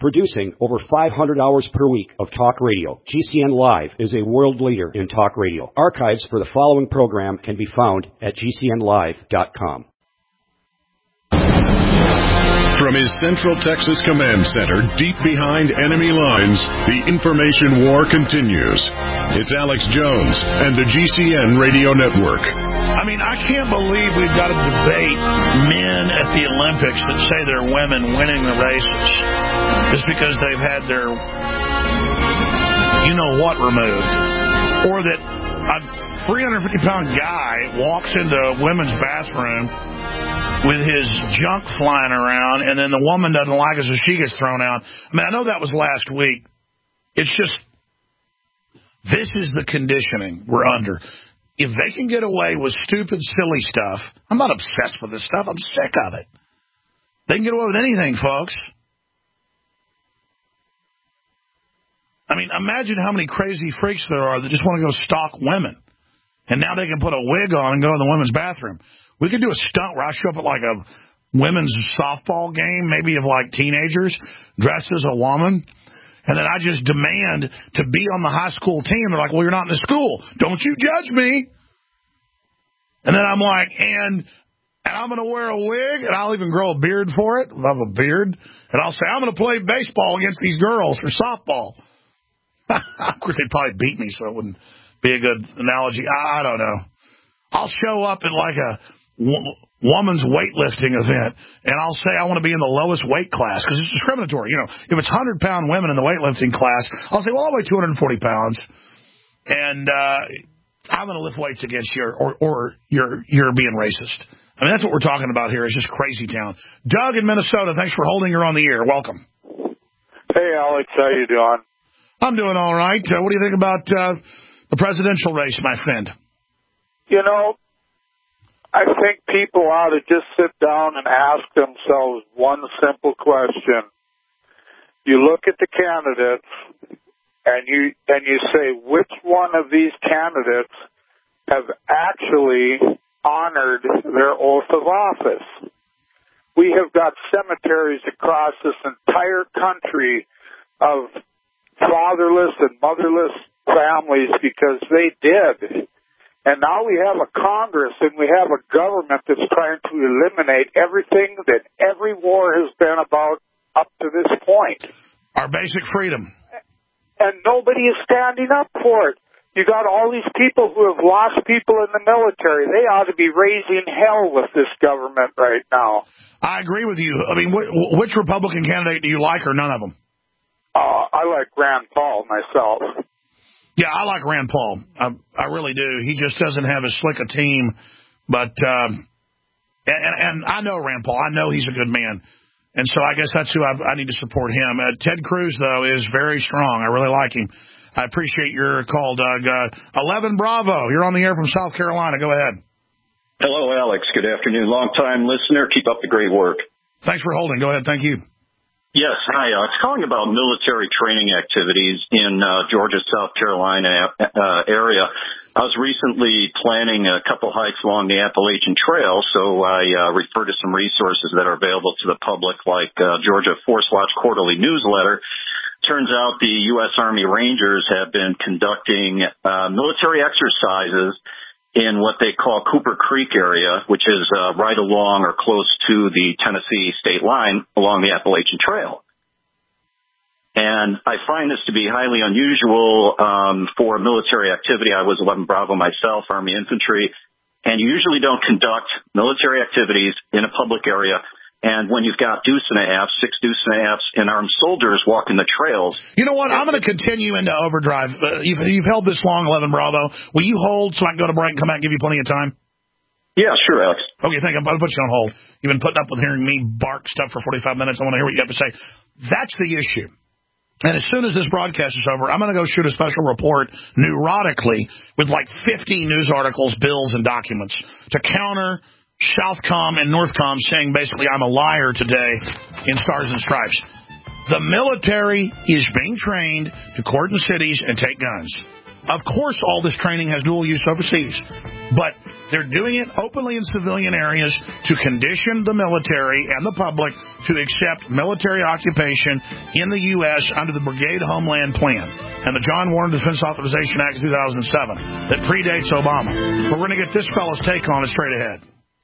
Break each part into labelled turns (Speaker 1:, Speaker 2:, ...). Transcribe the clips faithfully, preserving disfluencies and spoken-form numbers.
Speaker 1: Producing over five hundred hours per week of talk radio, G C N Live is a world leader in talk radio. Archives for the following program can be found at G C N live dot com.
Speaker 2: From his Central Texas Command Center, deep behind enemy lines, the information war continues. It's Alex Jones and the G C N Radio Network.
Speaker 3: I mean, I can't believe we've got to debate men at the Olympics that say they're women winning the races just because they've had their you-know-what removed. Or that a three hundred fifty pound guy walks into a women's bathroom with his junk flying around, and then the woman doesn't like it, so she gets thrown out. I mean, I know that was last week. It's just, this is the conditioning we're under. If they can get away with stupid, silly stuff, I'm not obsessed with this stuff. I'm sick of it. They can get away with anything, folks. I mean, imagine how many crazy freaks there are that just want to go stalk women. And now they can put a wig on and go to the women's bathroom. We could do a stunt where I show up at like a women's softball game, maybe of like teenagers, dressed as a woman, and then I just demand to be on the high school team. They're like, well, you're not in the school. Don't you judge me. And then I'm like, and, and I'm going to wear a wig, and I'll even grow a beard for it. Love a beard. And I'll say, I'm going to play baseball against these girls for softball. Of course, they'd probably beat me, so it wouldn't be a good analogy. I, I don't know. I'll show up at like a woman's weightlifting event, and I'll say I want to be in the lowest weight class because it's discriminatory. You know, if it's one hundred pound women in the weightlifting class, I'll say, well, I'll weigh two hundred forty pounds, and uh, I'm going to lift weights against you, or, or you're, you're being racist. I mean, that's what we're talking about here. It's just crazy town. Doug in Minnesota, thanks for holding. You're on the air. Welcome.
Speaker 4: Hey, Alex. How you doing?
Speaker 3: I'm doing all right. Uh, what do you think about uh, the presidential race, my friend?
Speaker 4: You know, I think people ought to just sit down and ask themselves one simple question. You look at the candidates and you and you say, which one of these candidates have actually honored their oath of office? We have got cemeteries across this entire country of fatherless and motherless families because they did. And now we have a Congress and we have a government that's trying to eliminate everything that every war has been about up to this point.
Speaker 3: Our basic freedom.
Speaker 4: And nobody is standing up for it. You got all these people who have lost people in the military. They ought to be raising hell with this government right now.
Speaker 3: I agree with you. I mean, wh- which Republican candidate do you like, or none of them?
Speaker 4: Uh, I like Rand Paul myself.
Speaker 3: Yeah, I like Rand Paul. I, I really do. He just doesn't have as slick a team. But, um, and, and I know Rand Paul. I know he's a good man. And so I guess that's who I, I need to support him. Uh, Ted Cruz, though, is very strong. I really like him. I appreciate your call, Doug. Uh, eleven Bravo, you're on the air from South Carolina. Go ahead.
Speaker 5: Hello, Alex. Good afternoon. Long-time listener. Keep up the great work.
Speaker 3: Thanks for holding. Go ahead. Thank you.
Speaker 5: Yes, hi. I was calling about military training activities in uh, Georgia, South Carolina uh, area. I was recently planning a couple hikes along the Appalachian Trail, so I uh, refer to some resources that are available to the public, like uh, Georgia Force Watch Quarterly Newsletter. Turns out the U S Army Rangers have been conducting uh, military exercises in what they call Cooper Creek area, which is uh, right along or close to the Tennessee state line along the Appalachian Trail. And I find this to be highly unusual um, for military activity. I was eleven Bravo myself, Army Infantry, and you usually don't conduct military activities in a public area. And when you've got deuce and a half, six deuce and a halfs, and armed soldiers walking the trails.
Speaker 3: You know what? I'm going to continue into overdrive. Uh, you've, you've held this long, eleven Bravo. Will you hold so I can go to break and come back and give you plenty of time?
Speaker 5: Yeah, sure, Alex.
Speaker 3: Okay, thank you. I'll put you on hold. You've been putting up with hearing me bark stuff for forty-five minutes. I want to hear what you have to say. That's the issue. And as soon as this broadcast is over, I'm going to go shoot a special report neurotically with like fifty news articles, bills, and documents to counter Southcom and Northcom saying basically I'm a liar today in Stars and Stripes. The military is being trained to cordon cities and take guns. Of course, all this training has dual use overseas, but They're doing it openly in civilian areas to condition the military and the public to accept military occupation in the U S under the Brigade Homeland Plan and the John Warner Defense Authorization Act of two thousand seven that predates Obama. But we're going to get this fellow's take on it straight ahead.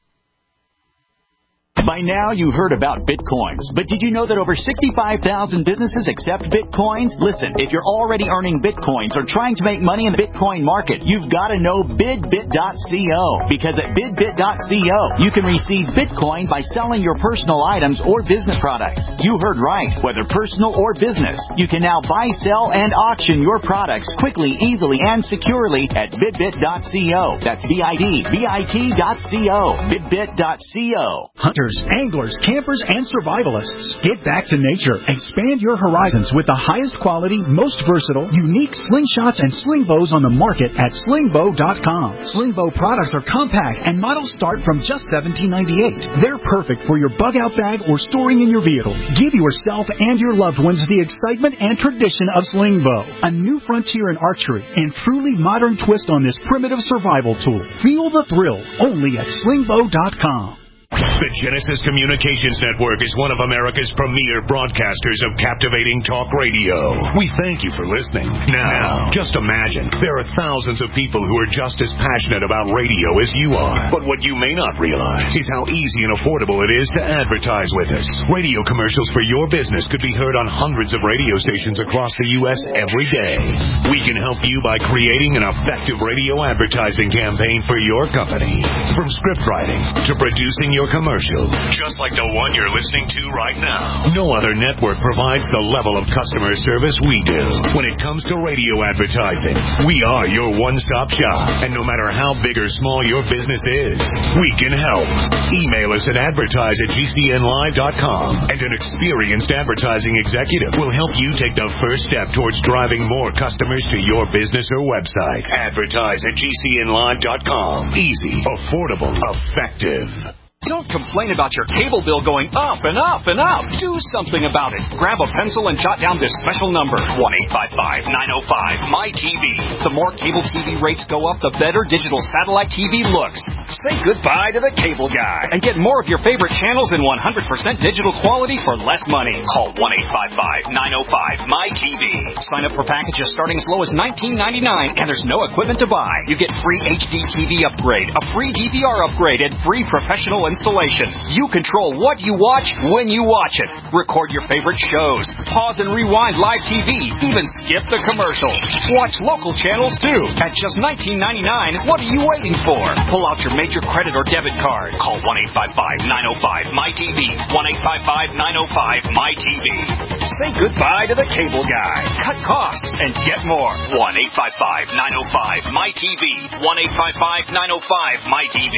Speaker 6: By now, you've heard about Bitcoins, but did you know that over sixty-five thousand businesses accept Bitcoins? Listen, if you're already earning Bitcoins or trying to make money in the Bitcoin market, you've got to know bidbit dot co, because at bidbit dot co, you can receive Bitcoin by selling your personal items or business products. You heard right. Whether personal or business, you can now buy, sell, and auction your products quickly, easily, and securely at bidbit dot co. That's B I D B I T dot co. bidbit dot co.
Speaker 7: Hunters, anglers, campers, and survivalists. Get back to nature. Expand your horizons with the highest quality, most versatile, unique slingshots and sling bows on the market at sling bow dot com. Sling bow products are compact and models start from just seventeen ninety-eight. They're perfect for your bug out bag or storing in your vehicle. Give yourself and your loved ones the excitement and tradition of sling bow. A new frontier in archery and truly modern twist on this primitive survival tool. Feel the thrill only at sling bow dot com.
Speaker 8: The Genesis Communications Network is one of America's premier broadcasters of captivating talk radio. We thank you for listening. Now, just imagine, there are thousands of people who are just as passionate about radio as you are. But what you may not realize is how easy and affordable it is to advertise with us. Radio commercials for your business could be heard on hundreds of radio stations across the U S every day. We can help you by creating an effective radio advertising campaign for your company. From script writing to producing your your commercial, just like the one you're listening to right now. No other network provides the level of customer service we do. When it comes to radio advertising, we are your one-stop shop. And no matter how big or small your business is, we can help. Email us at advertise at G C N live dot com, and an experienced advertising executive will help you take the first step towards driving more customers to your business or website. Advertise at G C N live dot com. Easy, affordable, effective.
Speaker 9: Don't complain about your cable bill going up and up and up. Do something about it. Grab a pencil and jot down this special number, one eight five five, nine oh five, M Y T V. The more cable T V rates go up, the better digital satellite T V looks. Say goodbye to the cable guy and get more of your favorite channels in one hundred percent digital quality for less money. Call one eight five five, nine oh five, M Y T V. Sign up for packages starting as low as nineteen ninety-nine, and there's no equipment to buy. You get free H D T V upgrade, a free D V R upgrade, and free professional installation. You control what you watch when you watch it. Record your favorite shows. Pause and rewind live T V. Even skip the commercials. Watch local channels too. At just nineteen ninety-nine, what are you waiting for? Pull out your major credit or debit card. Call one eight five five, nine oh five, M Y T V. one eight five five, nine oh five, M Y T V. Say goodbye to the cable guy. Cut costs and get more. one eight five five, nine oh five, M Y T V. one eight five five, nine oh five, M Y T V.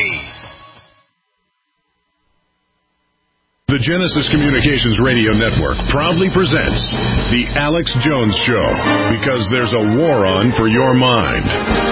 Speaker 2: The Genesis Communications Radio Network proudly presents The Alex Jones Show, because there's a war on for your mind.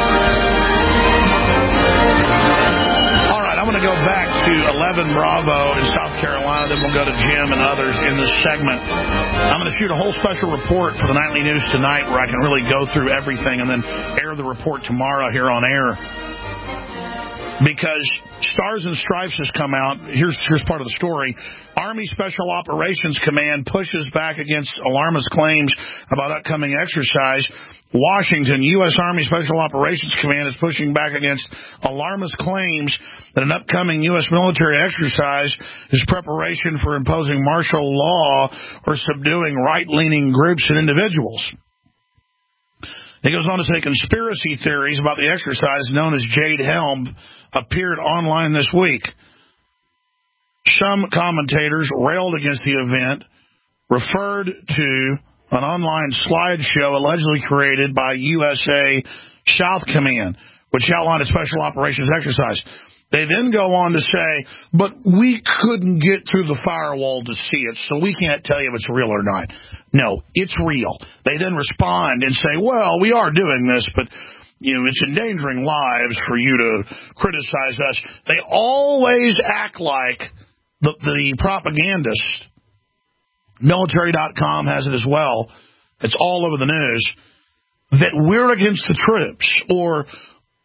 Speaker 3: All right, I'm going to go back to eleven Bravo in South Carolina, then we'll go to Jim and others in this segment. I'm going to shoot a whole special report for the Nightly News tonight where I can really go through everything and then air the report tomorrow here on air. Because Stars and Stripes has come out. Here's here's part of the story. Army Special Operations Command pushes back against alarmist claims about upcoming exercise. Washington, U S Army Special Operations Command is pushing back against alarmist claims that an upcoming U S military exercise is preparation for imposing martial law or subduing right-leaning groups and individuals. It goes on to say conspiracy theories about the exercise known as Jade Helm appeared online this week. Some commentators railed against the event, referred to an online slideshow allegedly created by U S A South Command, which outlined a special operations exercise. They then go on to say, but we couldn't get through the firewall to see it, so we can't tell you if it's real or not. No, it's real. They then respond and say, well, we are doing this, but you know, it's endangering lives for you to criticize us. They always act like the, the propagandist. Military dot com has it as well. It's all over the news. That we're against the troops, or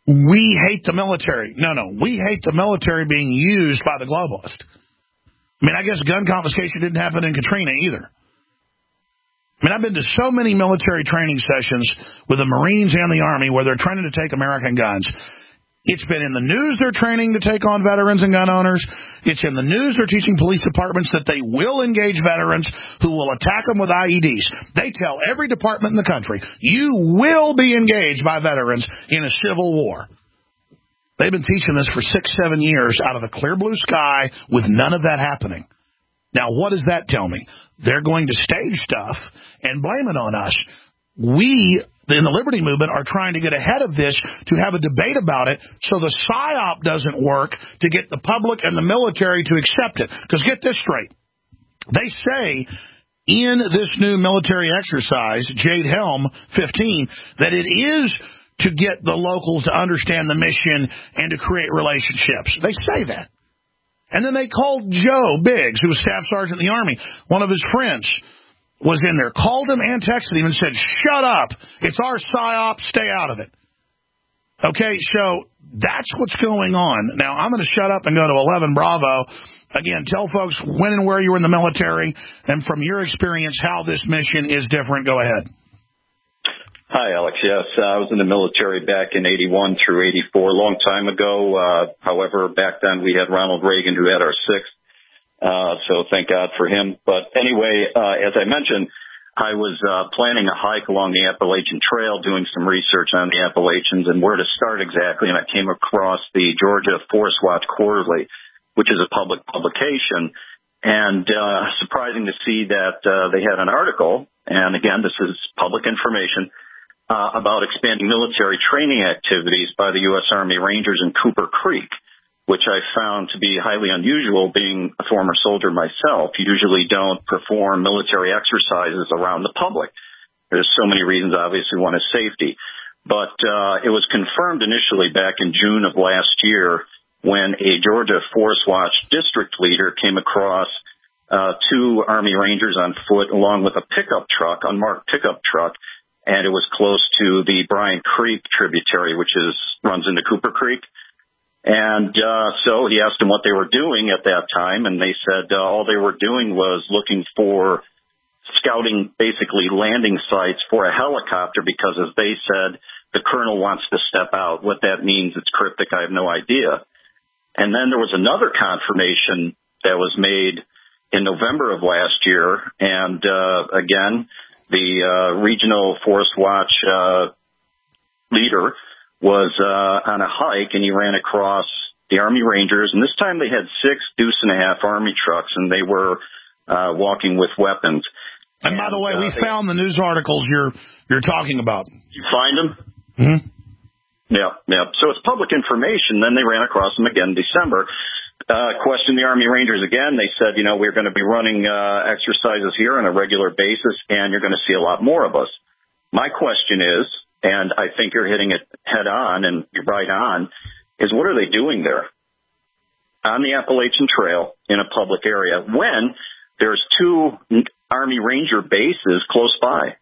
Speaker 3: we hate the military. No, no, we hate the military being used by the globalist. I mean, I guess gun confiscation didn't happen in Katrina either. I mean, I've been to so many military training sessions with the Marines and the Army where they're training to take American guns. It's been in the news they're training to take on veterans and gun owners. It's in the news they're teaching police departments that they will engage veterans who will attack them with I E Ds. They tell every department in the country, you will be engaged by veterans in a civil war. They've been teaching this for six, seven years out of the clear blue sky with none of that happening. Now, what does that tell me? They're going to stage stuff and blame it on us. We, in the Liberty Movement, are trying to get ahead of this to have a debate about it so the PSYOP doesn't work to get the public and the military to accept it. Because get this straight. They say in this new military exercise, Jade Helm fifteen, that it is to get the locals to understand the mission and to create relationships. They say that. And then they called Joe Biggs, who was Staff Sergeant in the Army. One of his friends was in there, called him and texted him and said, shut up. It's our PSYOP. Stay out of it. Okay, so that's what's going on. Now, I'm going to shut up and go to eleven Bravo. Again, tell folks when and where you were in the military, and from your experience, how this mission is different. Go ahead.
Speaker 5: Hi, Alex. Yes, uh, I was in the military back in eighty-one through eighty-four, a long time ago. Uh, however, back then we had Ronald Reagan, who had our sixth. Uh, so thank God for him. But anyway, uh, as I mentioned, I was uh, planning a hike along the Appalachian Trail, doing some research on the Appalachians and where to start exactly. And I came across the Georgia Forest Watch Quarterly, which is a public publication. And uh, surprising to see that uh, they had an article, and again, this is public information, Uh, about expanding military training activities by the U S Army Rangers in Cooper Creek, which I found to be highly unusual. Being a former soldier myself, you usually don't perform military exercises around the public. There's so many reasons, obviously one is safety. But uh, it was confirmed initially back in June of last year when a Georgia Forest Watch district leader came across uh, two Army Rangers on foot along with a pickup truck, unmarked pickup truck, and it was close to the Bryant Creek tributary, which is runs into Cooper Creek. And uh, so he asked them what they were doing at that time, and they said uh, all they were doing was looking for scouting, basically landing sites for a helicopter, because, as they said, the colonel wants to step out. What that means, it's cryptic, I have no idea. And then there was another confirmation that was made in November of last year, and uh, again, the uh, regional Forest Watch uh, leader was uh, on a hike, and he ran across the Army Rangers. And this time they had six deuce and a half Army trucks, and they were uh, walking with weapons.
Speaker 3: And, and by the way, uh, we they, found the news articles you're you're talking about.
Speaker 5: You find them?
Speaker 3: Mm-hmm.
Speaker 5: Yeah, yeah. So it's public information. Then they ran across them again in December. Uh, questioned the Army Rangers again. They said, you know, we're going to be running uh, exercises here on a regular basis, and you're going to see a lot more of us. My question is, and I think you're hitting it head on and you're right on, is what are they doing there on the Appalachian Trail in a public area when there's two Army Ranger bases close by?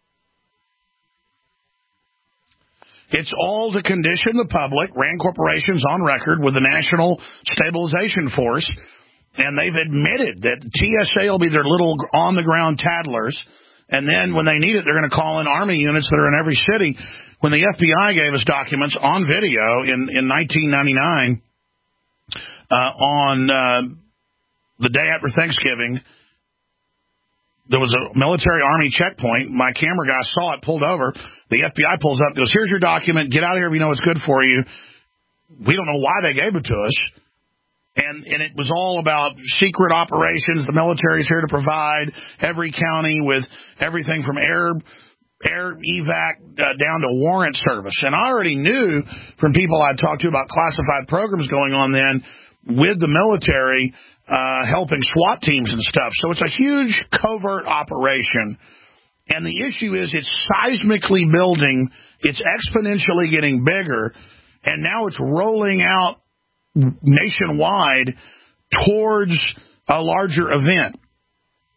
Speaker 3: It's all to condition the public. Rand Corporation's on record with the National Stabilization Force, and they've admitted that T S A will be their little on-the-ground tattlers, and then when they need it, they're going to call in Army units that are in every city. When the F B I gave us documents on video in, in nineteen ninety-nine, uh, on uh, the day after Thanksgiving, there was a military Army checkpoint. My camera guy saw it, pulled over. The F B I pulls up, goes, here's your document. Get out of here if you know it's good for you. We don't know why they gave it to us. And and it was all about secret operations. The military's here to provide every county with everything from air air evac uh, down to warrant service. And I already knew from people I talked to about classified programs going on then with the military, Uh, helping SWAT teams and stuff. So it's a huge covert operation. And the issue is it's seismically building. It's exponentially getting bigger. And now it's rolling out nationwide towards a larger event.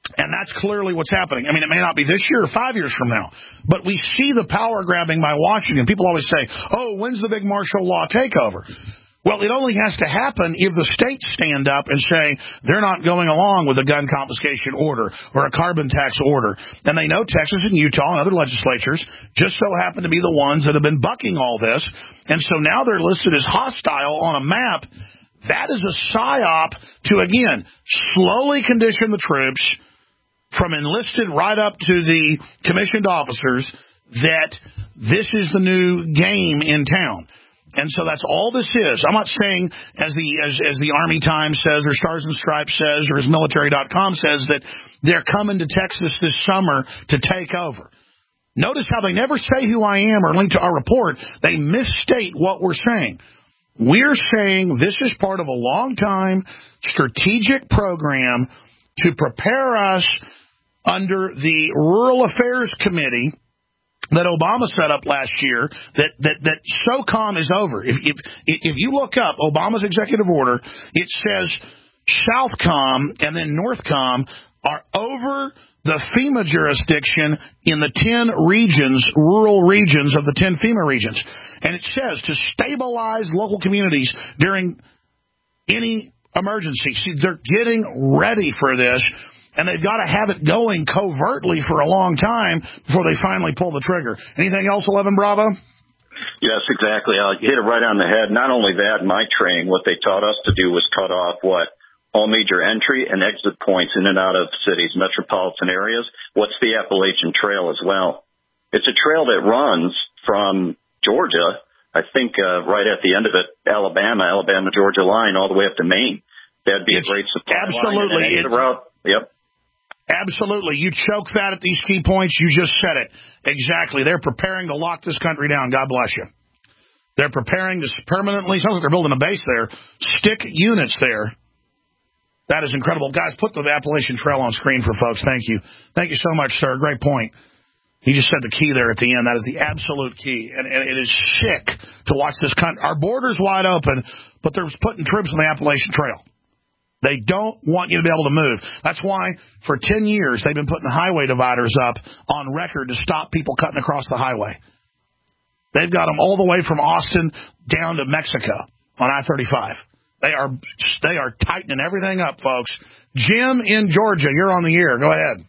Speaker 3: And that's clearly what's happening. I mean, it may not be this year or five years from now, but we see the power grabbing by Washington. People always say, oh, when's the big martial law takeover? Well, it only has to happen if the states stand up and say they're not going along with a gun confiscation order or a carbon tax order. And they know Texas and Utah and other legislatures just so happen to be the ones that have been bucking all this. And so now they're listed as hostile on a map. That is a psyop to, again, slowly condition the troops from enlisted right up to the commissioned officers that this is the new game in town. And so that's all this is. I'm not saying, as the as, as the Army Times says, or Stars and Stripes says, or as military dot com says, that they're coming to Texas this summer to take over. Notice how they never say who I am or link to our report. They misstate what we're saying. We're saying this is part of a long-time strategic program to prepare us under the Rural Affairs Committee that Obama set up last year, that that that SOCOM is over. If if if you look up Obama's executive order, it says Southcom and then Northcom are over the FEMA jurisdiction in the ten regions, rural regions of the ten FEMA regions. And it says to stabilize local communities during any emergency. See, they're getting ready for this. And they've got to have it going covertly for a long time before they finally pull the trigger. Anything else, eleven Bravo?
Speaker 5: Yes, exactly. Uh, you hit it right on the head. Not only that, in my training, what they taught us to do was cut off what? All major entry and exit points in and out of cities, metropolitan areas. What's the Appalachian Trail as well? It's a trail that runs from Georgia, I think uh, right at the end of it, Alabama, Alabama-Georgia line, all the way up to Maine. That'd be it's a great supply
Speaker 3: absolutely.
Speaker 5: line. Absolutely. Route. Yep.
Speaker 3: Absolutely. You choke that at these key points. You just said it. Exactly. They're preparing to lock this country down. God bless you. They're preparing to permanently, sounds like they're building a base there, stick units there. That is incredible. Guys, put the Appalachian Trail on screen for folks. Thank you. Thank you so much, sir. Great point. He just said the key there at the end. That is the absolute key. And, and it is sick to watch this country. Our border's wide open, but they're putting troops on the Appalachian Trail. They don't want you to be able to move. That's why for ten years they've been putting highway dividers up on record to stop people cutting across the highway. They've got them all the way from Austin down to Mexico on I thirty-five. They are they are tightening everything up, folks. Jim in Georgia, you're on the air. Go ahead.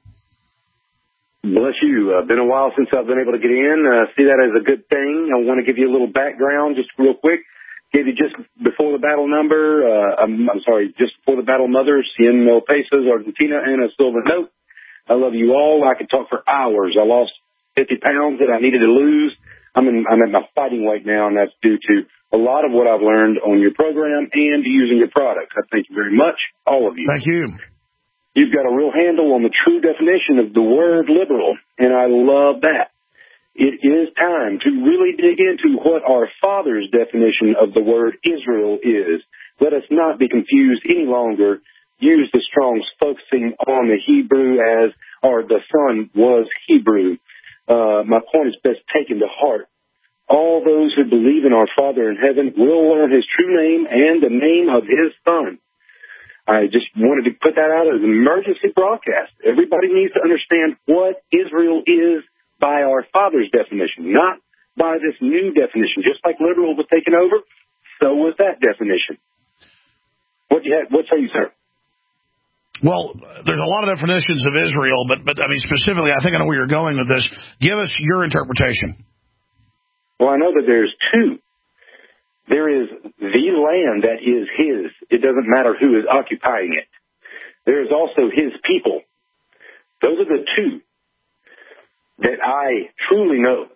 Speaker 10: Bless you. Uh, been a while since I've been able to get in. Uh, see that as a good thing. I want to give you a little background just real quick. Gave you just before the battle number, uh, I'm, I'm sorry, just before the battle mother, cien mil pesos, Argentina, and a silver note. I love you all. I could talk for hours. I lost fifty pounds that I needed to lose. I'm in, I'm at my fighting weight now, and that's due to a lot of what I've learned on your program and using your products. I thank you very much, all of you.
Speaker 3: Thank you.
Speaker 10: You've got a real handle on the true definition of the word liberal, and I love that. It is time to really dig into what our Father's definition of the word Israel is. Let us not be confused any longer. Use the Strong's focusing on the Hebrew as, or the Son was Hebrew. Uh, my point is best taken to heart. All those who believe in our Father in heaven will learn his true name and the name of his Son. I just wanted to put that out as an emergency broadcast. Everybody needs to understand what Israel is by our Father's definition, not by this new definition. Just like liberal was taken over, so was that definition. What do you have? What say you, sir?
Speaker 3: Well, there's a lot of definitions of Israel, but but I mean specifically, I think I know where you're going with this. Give us your interpretation.
Speaker 10: Well, I know that there's two. There is the land that is his. It doesn't matter who is occupying it. There is also his people. Those are the two that I truly know.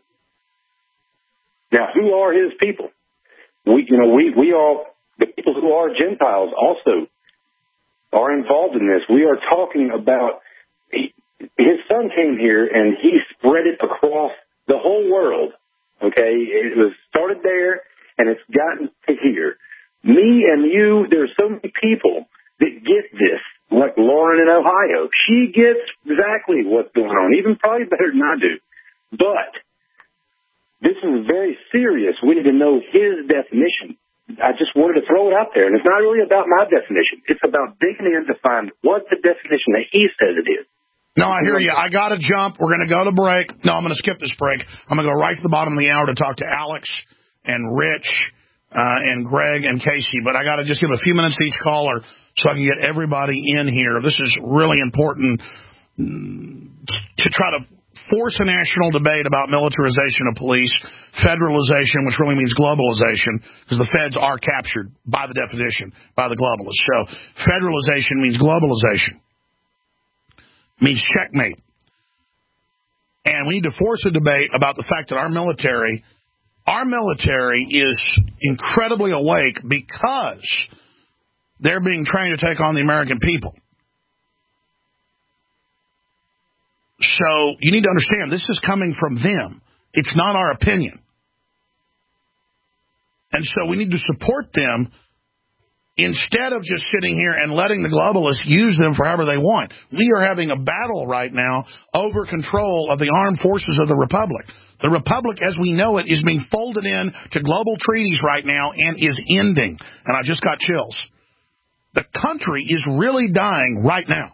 Speaker 10: Now, who are his people? We, you know, we, we are, the people who are Gentiles also are involved in this. We are talking about, he, his Son came here and he spread it across the whole world. Okay? It was started there and it's gotten to here. Me and you, there's so many people that get this. Like Lauren in Ohio. She gets exactly what's going on, even probably better than I do. But this is very serious. We need to know his definition. I just wanted to throw it out there. And it's not really about my definition. It's about digging in to find what the definition that he says it is.
Speaker 3: No, I hear you. I got to jump. We're going to go to break. No, I'm going to skip this break. I'm going to go right to the bottom of the hour to talk to Alex and Rich uh, and Greg and Casey. But I got to just give a few minutes to each caller so I can get everybody in here. This is really important to try to force a national debate about militarization of police, federalization, which really means globalization, because the feds are captured by the definition, by the globalists. So federalization means globalization, means checkmate. And we need to force a debate about the fact that our military, our military is incredibly awake because they're being trained to take on the American people. So you need to understand, this is coming from them. It's not our opinion. And so we need to support them instead of just sitting here and letting the globalists use them for however they want. We are having a battle right now over control of the armed forces of the Republic. The Republic, as we know it, is being folded in to global treaties right now and is ending. And I just got chills. The country is really dying right now.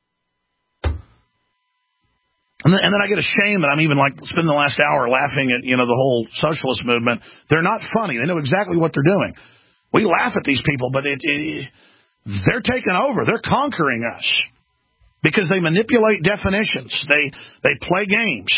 Speaker 3: And then, and then I get ashamed that I'm even like spending the last hour laughing at, you know, the whole socialist movement. They're not funny. They know exactly what they're doing. We laugh at these people, but it, it, they're taking over. They're conquering us because they manipulate definitions. They they play games.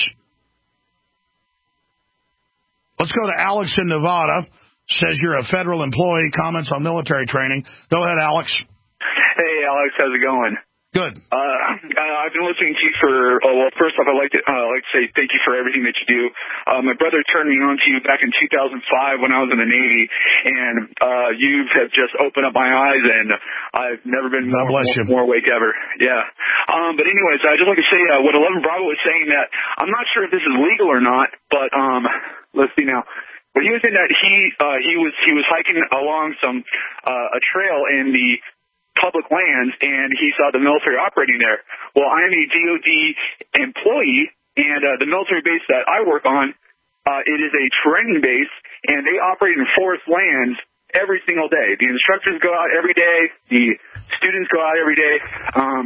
Speaker 3: Let's go to Alex in Nevada. Says you're a federal employee. Comments on military training. Go ahead, Alex.
Speaker 11: Hey, Alex. How's it going?
Speaker 3: Good.
Speaker 11: Uh, I've been listening to you for, oh, well, first off, I'd like to, uh, like to say thank you for everything that you do. Uh, my brother turned me on to you back in two thousand five when I was in the Navy, and uh, you have just opened up my eyes, and I've never been more, more, more awake ever. Yeah. Um, but anyways, I'd just like to say uh, what eleven Bravo was saying, that I'm not sure if this is legal or not, but um, let's see now. But he was saying that he, uh, he was, he was hiking along some, uh, a trail in the public lands, and he saw the military operating there. Well, I'm a D O D employee, and uh, the military base that I work on, uh, it is a training base, and they operate in forest lands every single day. The instructors go out every day. The students go out every day. Um,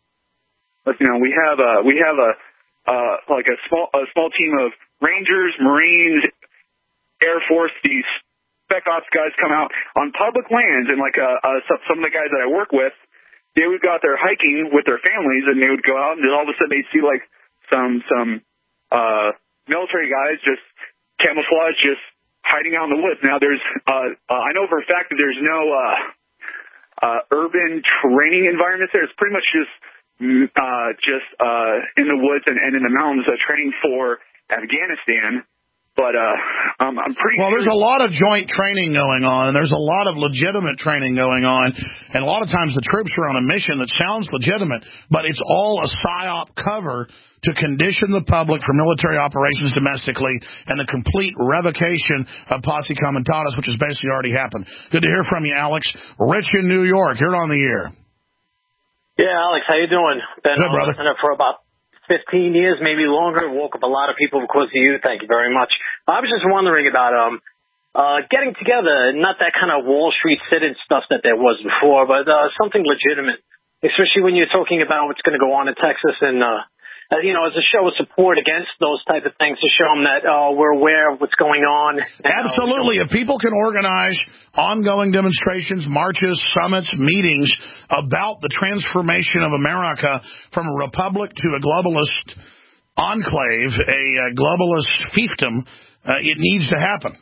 Speaker 11: let's you know, we have a we have a uh, like a small a small team of Rangers, Marines, Air Force, these Spec Ops guys come out on public lands, and like uh, uh, some of the guys that I work with, they would go out there hiking with their families, and they would go out, and then all of a sudden they'd see like some some uh, military guys just camouflage, just hiding out in the woods. Now there's, uh, uh, I know for a fact that there's no uh, uh, urban training environments there. It's pretty much just uh, just uh, in the woods and, and in the mountains, uh, training for Afghanistan. But uh, um, I'm pretty
Speaker 3: well,
Speaker 11: sure...
Speaker 3: there's a lot of joint training going on, and there's a lot of legitimate training going on, and a lot of times the troops are on a mission that sounds legitimate, but it's all a PSYOP cover to condition the public for military operations domestically and the complete revocation of posse comitatus, which has basically already happened. Good to hear from you, Alex. Rich in New York, you're on the air.
Speaker 12: Yeah, Alex, how you doing? Been
Speaker 3: Good, brother.
Speaker 12: listening for about fifteen years, maybe longer. Woke up a lot of people because of you. Thank you very much. I was just wondering about um uh getting together, not that kind of Wall Street sit-in stuff that there was before, but uh something legitimate, especially when you're talking about what's going to go on in Texas, and uh you know, as a show of support against those type of things, to show them that uh, we're aware of what's going on.
Speaker 3: Absolutely. If people can organize ongoing demonstrations, marches, summits, meetings about the transformation of America from a republic to a globalist enclave, a, a globalist fiefdom, uh, it needs to happen.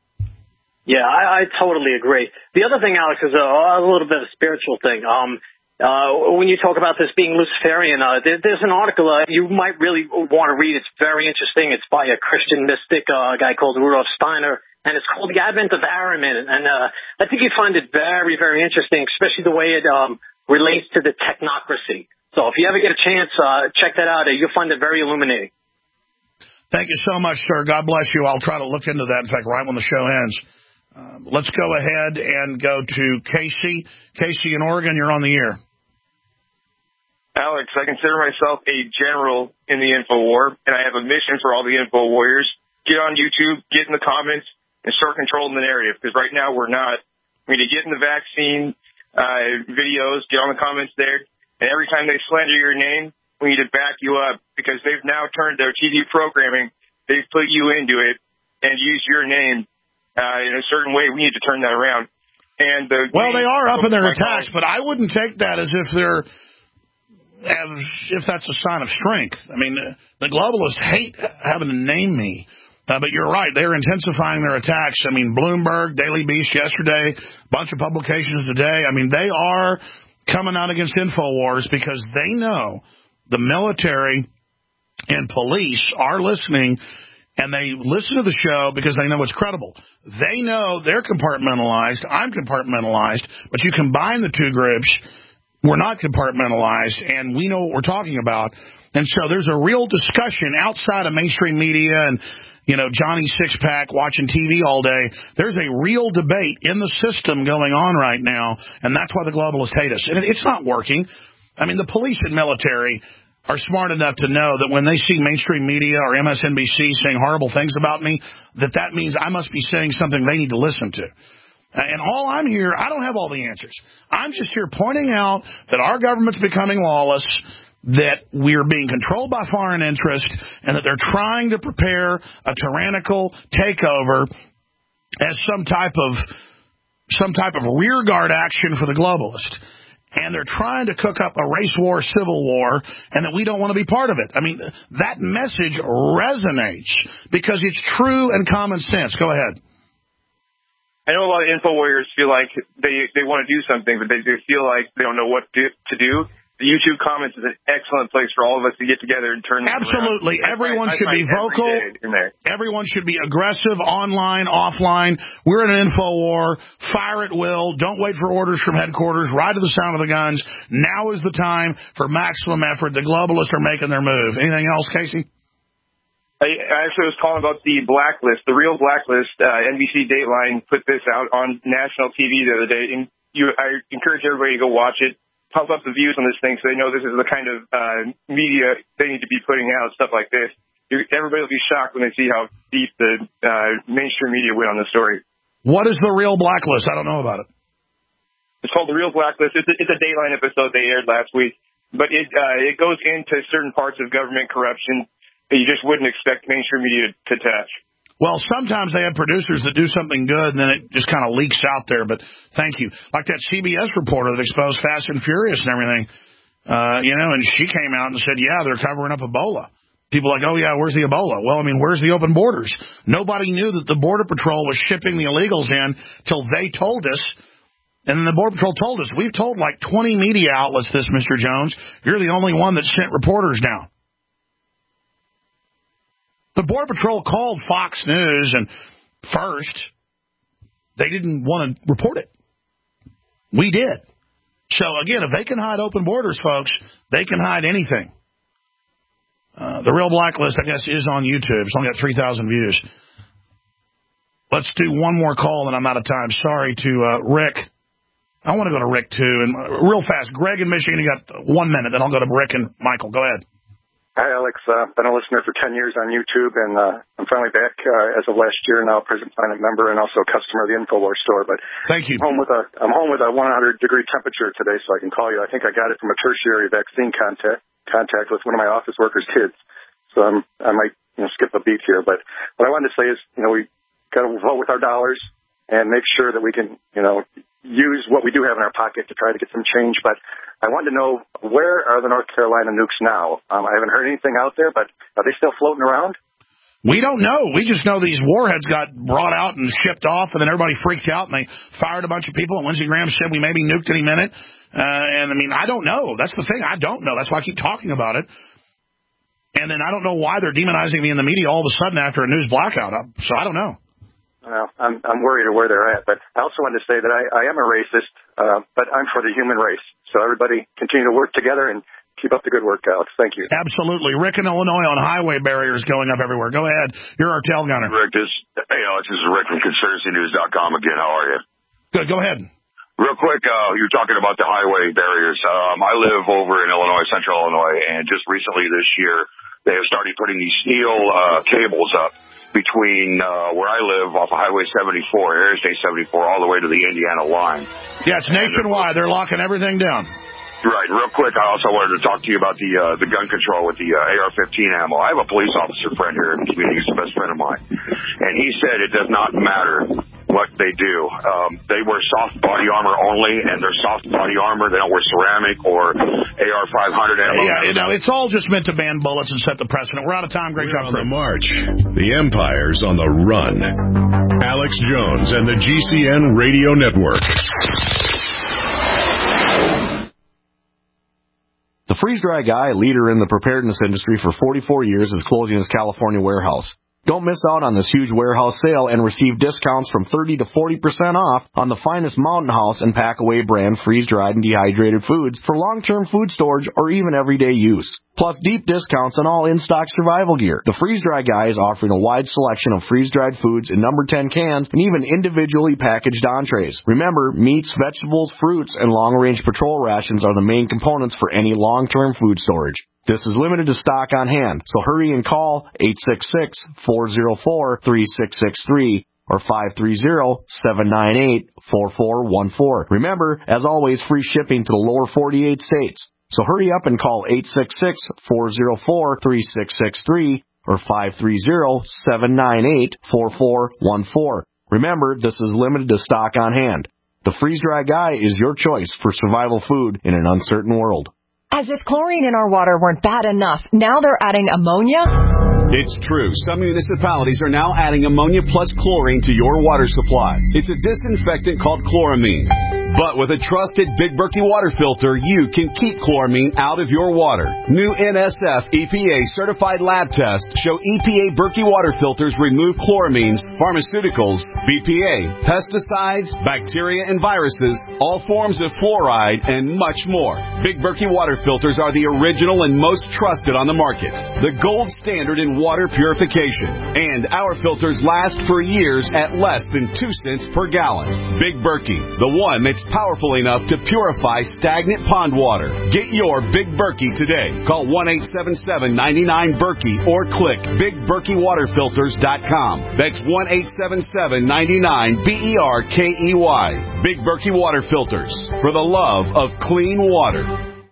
Speaker 12: Yeah, I, I totally agree. The other thing, Alex, is a, a little bit of a spiritual thing. Um, Uh, when you talk about this being Luciferian, uh, there, there's an article uh, you might really want to read. It's very interesting. It's by a Christian mystic, uh, a guy called Rudolf Steiner, and it's called The Advent of Ahriman. And uh, I think you find it very, very interesting, especially the way it um, relates to the technocracy. So if you ever get a chance, uh, check that out. You'll find it very illuminating.
Speaker 3: Thank you so much, sir. God bless you. I'll try to look into that, in fact, right when the show ends. Um, let's go ahead and go to Casey. Casey in Oregon, you're on the air.
Speaker 13: Alex, I consider myself a general in the InfoWar, and I have a mission for all the Info Warriors. Get on YouTube, get in the comments, and start controlling the narrative, because right now we're not. We need to get in the vaccine uh, videos, get on the comments there, and every time they slander your name, we need to back you up, because they've now turned their T V programming, they've put you into it and used your name uh, in a certain way. We need to turn that around. And the
Speaker 3: Well, they are up in their attacks, but I wouldn't take that as if they're as if that's a sign of strength. I mean, the globalists hate having to name me. Uh, but you're right. They're intensifying their attacks. I mean, Bloomberg, Daily Beast yesterday, a bunch of publications today. I mean, they are coming out against InfoWars because they know the military and police are listening, and they listen to the show because they know it's credible. They know they're compartmentalized. I'm compartmentalized. But you combine the two groups, we're not compartmentalized, and we know what we're talking about. And so there's a real discussion outside of mainstream media and, you know, Johnny Six-Pack watching T V all day. There's a real debate in the system going on right now, and that's why the globalists hate us. And it's not working. I mean, the police and military are smart enough to know that when they see mainstream media or M S N B C saying horrible things about me, that that means I must be saying something they need to listen to. And all I'm here, I don't have all the answers. I'm just here pointing out that our government's becoming lawless, that we're being controlled by foreign interest, and that they're trying to prepare a tyrannical takeover as some type of some type of rearguard action for the globalist. And they're trying to cook up a race war, civil war, and that we don't want to be part of it. I mean, that message resonates because it's true and common sense. Go ahead.
Speaker 13: I know a lot of info warriors feel like they, they want to do something, but they, they feel like they don't know what to, to do. The YouTube comments is an excellent place for all of us to get together and turn this
Speaker 3: Absolutely.
Speaker 13: around.
Speaker 3: Everyone
Speaker 13: I, I
Speaker 3: should be vocal.
Speaker 13: In there.
Speaker 3: Everyone should be aggressive, online, offline. We're in an info war. Fire at will. Don't wait for orders from headquarters. Ride to the sound of the guns. Now is the time for maximum effort. The globalists are making their move. Anything else, Casey?
Speaker 13: I actually was calling about the blacklist, the real blacklist. Uh, N B C Dateline put this out on national T V the other day, and you, I encourage everybody to go watch it. Pump up the views on this thing so they know this is the kind of uh, media they need to be putting out, stuff like this. You're, everybody will be shocked when they see how deep the uh, mainstream media went on the story.
Speaker 3: What is the real blacklist? I don't know about it.
Speaker 13: It's called The Real Blacklist. It's a, it's a Dateline episode they aired last week, but it uh, it goes into certain parts of government corruption that you just wouldn't expect mainstream media to touch.
Speaker 3: Well, sometimes they have producers that do something good, and then it just kind of leaks out there. But thank you. Like that C B S reporter that exposed Fast and Furious and everything, uh, you know, and she came out and said, yeah, they're covering up Ebola. People are like, oh, yeah, where's the Ebola? Well, I mean, where's the open borders? Nobody knew that the Border Patrol was shipping the illegals in till they told us. And then the Border Patrol told us. We've told like twenty media outlets this, Mister Jones. You're the only one that sent reporters down. The Border Patrol called Fox News, and first, they didn't want to report it. We did. So, again, if they can hide open borders, folks, they can hide anything. Uh, the Real Blacklist, I guess, is on YouTube. It's only got three thousand views. Let's do one more call, and I'm out of time. Sorry to uh, Rick. I want to go to Rick, too. And uh, real fast, Greg in Michigan, you got one minute. Then I'll go to Rick and Michael. Go ahead.
Speaker 14: Hi, Alex. I've uh, been a listener for ten years on YouTube, and uh, I'm finally back uh, as of last year, now a Present Planet member and also a customer of the InfoWars store. But
Speaker 3: Thank you.
Speaker 14: I'm home with a, I'm home with a one hundred degree temperature today, so I can call you. I think I got it from a tertiary vaccine contact contact with one of my office workers' kids. So I'm, I might you know, skip a beat here. But what I wanted to say is, you know, we got to vote with our dollars and make sure that we can, you know, use what we do have in our pocket to try to get some change. But I wanted to know, where are the North Carolina nukes now? Um, I haven't heard anything out there, but are they still floating around?
Speaker 3: We don't know. We just know these warheads got brought out and shipped off, and then everybody freaked out, and they fired a bunch of people, and Lindsey Graham said we may be nuked any minute. Uh, and, I mean, I don't know. That's the thing. I don't know. That's why I keep talking about it. And then I don't know why they're demonizing me in the media all of a sudden after a news blackout. So I don't know.
Speaker 14: Well, I'm, I'm worried of where they're at, but I also wanted to say that I, I am a racist, uh, but I'm for the human race. So everybody continue to work together and keep up the good work, Alex. Thank you.
Speaker 3: Absolutely. Rick in Illinois on highway barriers going up everywhere. Go ahead. You're our tail gunner.
Speaker 15: Rick, this, hey, Alex, this is Rick from conspiracy news dot com again. How are you?
Speaker 3: Good. Go ahead.
Speaker 15: Real quick, uh, you were talking about the highway barriers. Um, I live over in Illinois, central Illinois, and just recently this year, they have started putting these steel uh, cables up between uh, where I live off of Highway seventy-four, Interstate seventy-four, all the way to the Indiana line.
Speaker 3: Yeah, it's nationwide. They're locking everything down.
Speaker 15: Right. Real quick, I also wanted to talk to you about the uh, the gun control with the uh, A R fifteen ammo. I have a police officer friend here in the community. He's the best friend of mine. And he said it does not matter what they do. Um, they wear soft body armor only, and their soft body armor, they don't wear ceramic or A R five hundred ammo.
Speaker 3: Yeah, you know, it's all just meant to ban bullets and set the precedent. We're out of time. Great
Speaker 2: We're
Speaker 3: job,
Speaker 2: on the march. The Empire's on the run. Alex Jones and the G C N Radio Network.
Speaker 16: The freeze-dry guy, leader in the preparedness industry for forty-four years, is closing his California warehouse. Don't miss out on this huge warehouse sale and receive discounts from thirty to forty percent off on the finest Mountain House and Packaway brand freeze-dried and dehydrated foods for long-term food storage or even everyday use. Plus deep discounts on all in-stock survival gear. The Freeze-Dry Guy is offering a wide selection of freeze-dried foods in number ten cans and even individually packaged entrees. Remember, meats, vegetables, fruits, and long-range patrol rations are the main components for any long-term food storage. This is limited to stock on hand, so hurry and call eight six six, four zero four, three six six three or five three zero, seven nine eight, four four one four. Remember, as always, free shipping to the lower forty-eight states. So hurry up and call eight six six, four zero four, three six six three or five three zero, seven nine eight, four four one four. Remember, this is limited to stock on hand. The Freeze-Dry Guy is your choice for survival food in an uncertain world.
Speaker 17: As if chlorine in our water weren't bad enough, now they're adding ammonia?
Speaker 18: It's true. Some municipalities are now adding ammonia plus chlorine to your water supply. It's a disinfectant called chloramine. But with a trusted Big Berkey water filter, you can keep chloramine out of your water. New N S F E P A certified lab tests show E P A Berkey water filters remove chloramines, pharmaceuticals, B P A, pesticides, bacteria and viruses, all forms of fluoride, and much more. Big Berkey water filters are the original and most trusted on the market. The gold standard in water purification. And our filters last for years at less than two cents per gallon. Big Berkey, the one that's powerful enough to purify stagnant pond water. Get your Big Berkey today. Call one eight seven seven, nine nine, Berkey or click big berkey water filters dot com. That's one eight seven seven, nine nine, B E R K E Y. Big Berkey Water Filters. For the love of clean water.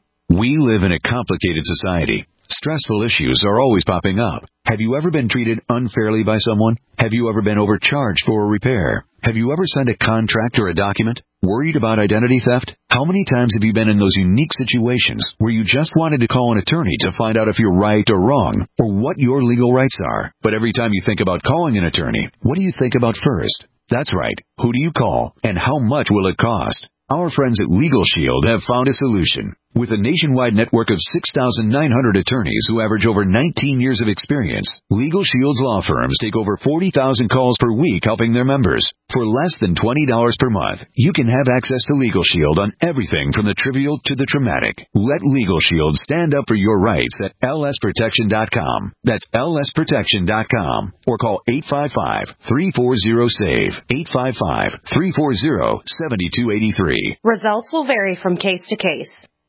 Speaker 19: We live in a complicated society. Stressful issues are always popping up. Have you ever been treated unfairly by someone? Have you ever been overcharged for a repair? Have you ever signed a contract or a document? Worried about identity theft? How many times have you been in those unique situations where you just wanted to call an attorney to find out if you're right or wrong, or what your legal rights are? But every time you think about calling an attorney, what do you think about first? That's right. Who do you call, and how much will it cost? Our friends at Legal Shield have found a solution. With a nationwide network of six thousand nine hundred attorneys who average over nineteen years of experience, Legal Shield's law firms take over forty thousand calls per week helping their members. For less than twenty dollars per month, you can have access to Legal Shield on everything from the trivial to the traumatic. Let Legal Shield stand up for your rights at L S protection dot com. That's L S protection dot com. Or call eight five five, three four zero, SAVE, eight five five, three four zero, seven two eight three.
Speaker 20: Results will vary from case to case.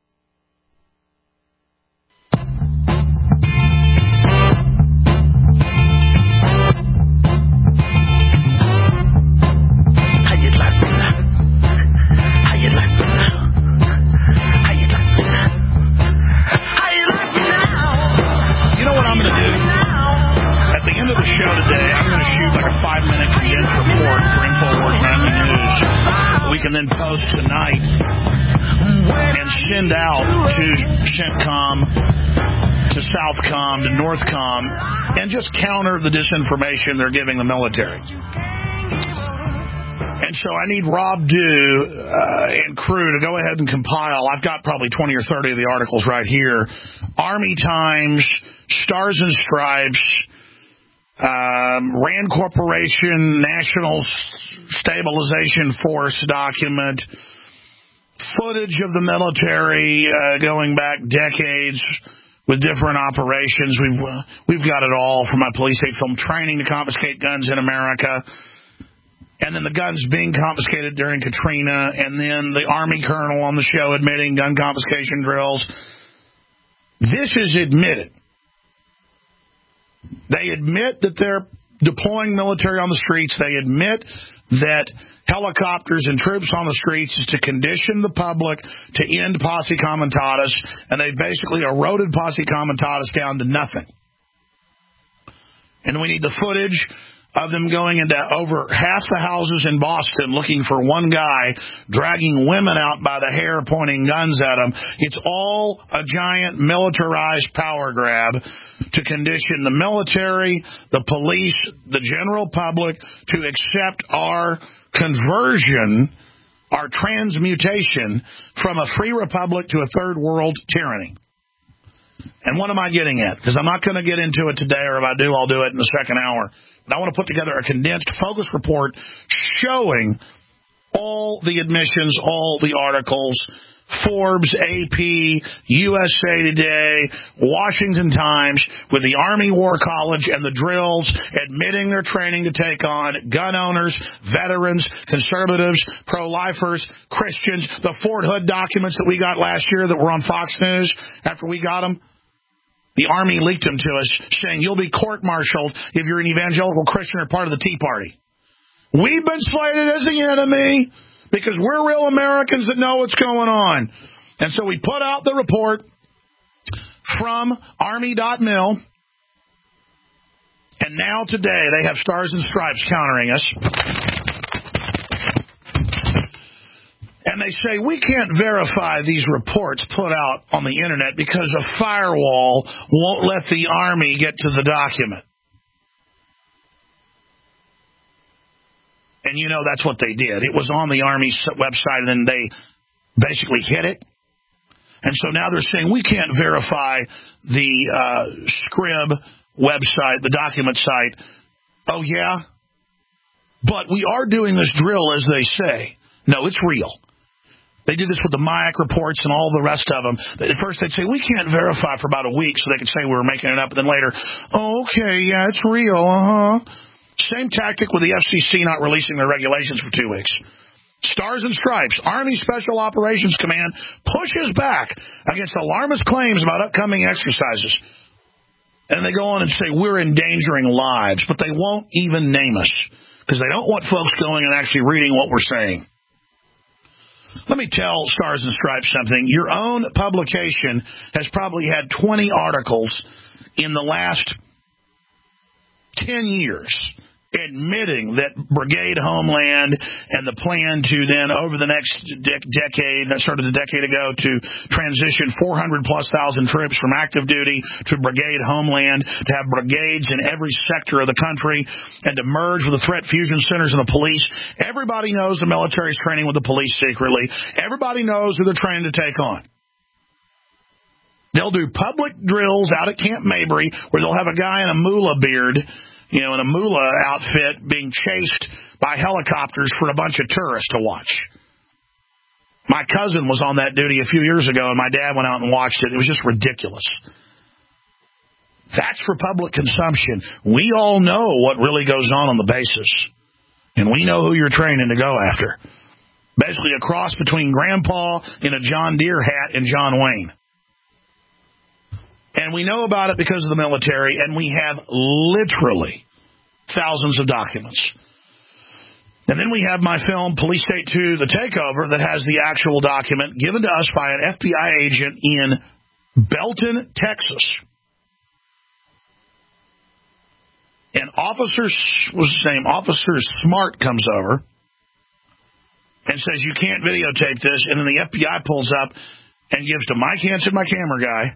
Speaker 3: And then post tonight and send out to CENTCOM, to SouthCom, to NorthCom, and just counter the disinformation they're giving the military. And so I need Rob Dew uh, and crew to go ahead and compile. I've got probably twenty or thirty of the articles right here. Army Times, Stars and Stripes, Um, Rand Corporation, National Stabilization Force document, footage of the military uh, going back decades with different operations. We've uh, we've got it all from my police state film training to confiscate guns in America, and then the guns being confiscated during Katrina, and then the Army colonel on the show admitting gun confiscation drills. This is admitted. They admit that they're deploying military on the streets. They admit that helicopters and troops on the streets is to condition the public to end posse comitatus, and they've basically eroded posse comitatus down to nothing. And we need the footage of them going into over half the houses in Boston looking for one guy, dragging women out by the hair, pointing guns at them. It's all a giant militarized power grab to condition the military, the police, the general public to accept our conversion, our transmutation from a free republic to a third world tyranny. And what am I getting at? Because I'm not going to get into it today, or if I do, I'll do it in the second hour. But I want to put together a condensed focus report showing all the admissions, all the articles, Forbes, A P, U S A Today, Washington Times, with the Army War College and the drills admitting their training to take on gun owners, veterans, conservatives, pro-lifers, Christians, the Fort Hood documents that we got last year that were on Fox News after we got them. The Army leaked them to us, saying you'll be court-martialed if you're an evangelical Christian or part of the Tea Party. We've been slated as the enemy because we're real Americans that know what's going on. And so we put out the report from Army dot mil, and now today they have Stars and Stripes countering us. And they say, we can't verify these reports put out on the Internet because a firewall won't let the Army get to the document. And you know that's what they did. It was on the Army's website, and then they basically hid it. And so now they're saying, we can't verify the uh, Scrib website, the document site. Oh, yeah? But we are doing this drill as they say. No, it's real. They did this with the MIAC reports and all the rest of them. At first, they'd say, we can't verify for about a week, so they could say we were making it up. And then later, oh, okay, yeah, it's real, uh-huh. Same tactic with the F C C not releasing their regulations for two weeks. Stars and Stripes, Army Special Operations Command, pushes back against alarmist claims about upcoming exercises. And they go on and say, we're endangering lives, but they won't even name us because they don't want folks going and actually reading what we're saying. Let me tell Stars and Stripes something. Your own publication has probably had twenty articles in the last ten years admitting that Brigade Homeland and the plan to then, over the next de- decade, that started a decade ago, to transition four hundred plus thousand troops from active duty to Brigade Homeland, to have brigades in every sector of the country, and to merge with the threat fusion centers and the police. Everybody knows the military is training with the police secretly. Everybody knows who they're training to take on. They'll do public drills out at Camp Mabry where they'll have a guy in a mullah beard, you know, in a mullah outfit being chased by helicopters for a bunch of tourists to watch. My cousin was on that duty a few years ago, and my dad went out and watched it. It was just ridiculous. That's for public consumption. We all know what really goes on on the bases, and we know who you're training to go after. Basically a cross between Grandpa in a John Deere hat and John Wayne. And we know about it because of the military, and we have literally thousands of documents. And then we have my film, Police State two, The Takeover, that has the actual document given to us by an F B I agent in Belton, Texas. And Officer, what's his name? Officer Smart comes over and says, you can't videotape this. And then the F B I pulls up and gives to Mike Hansen, my camera guy,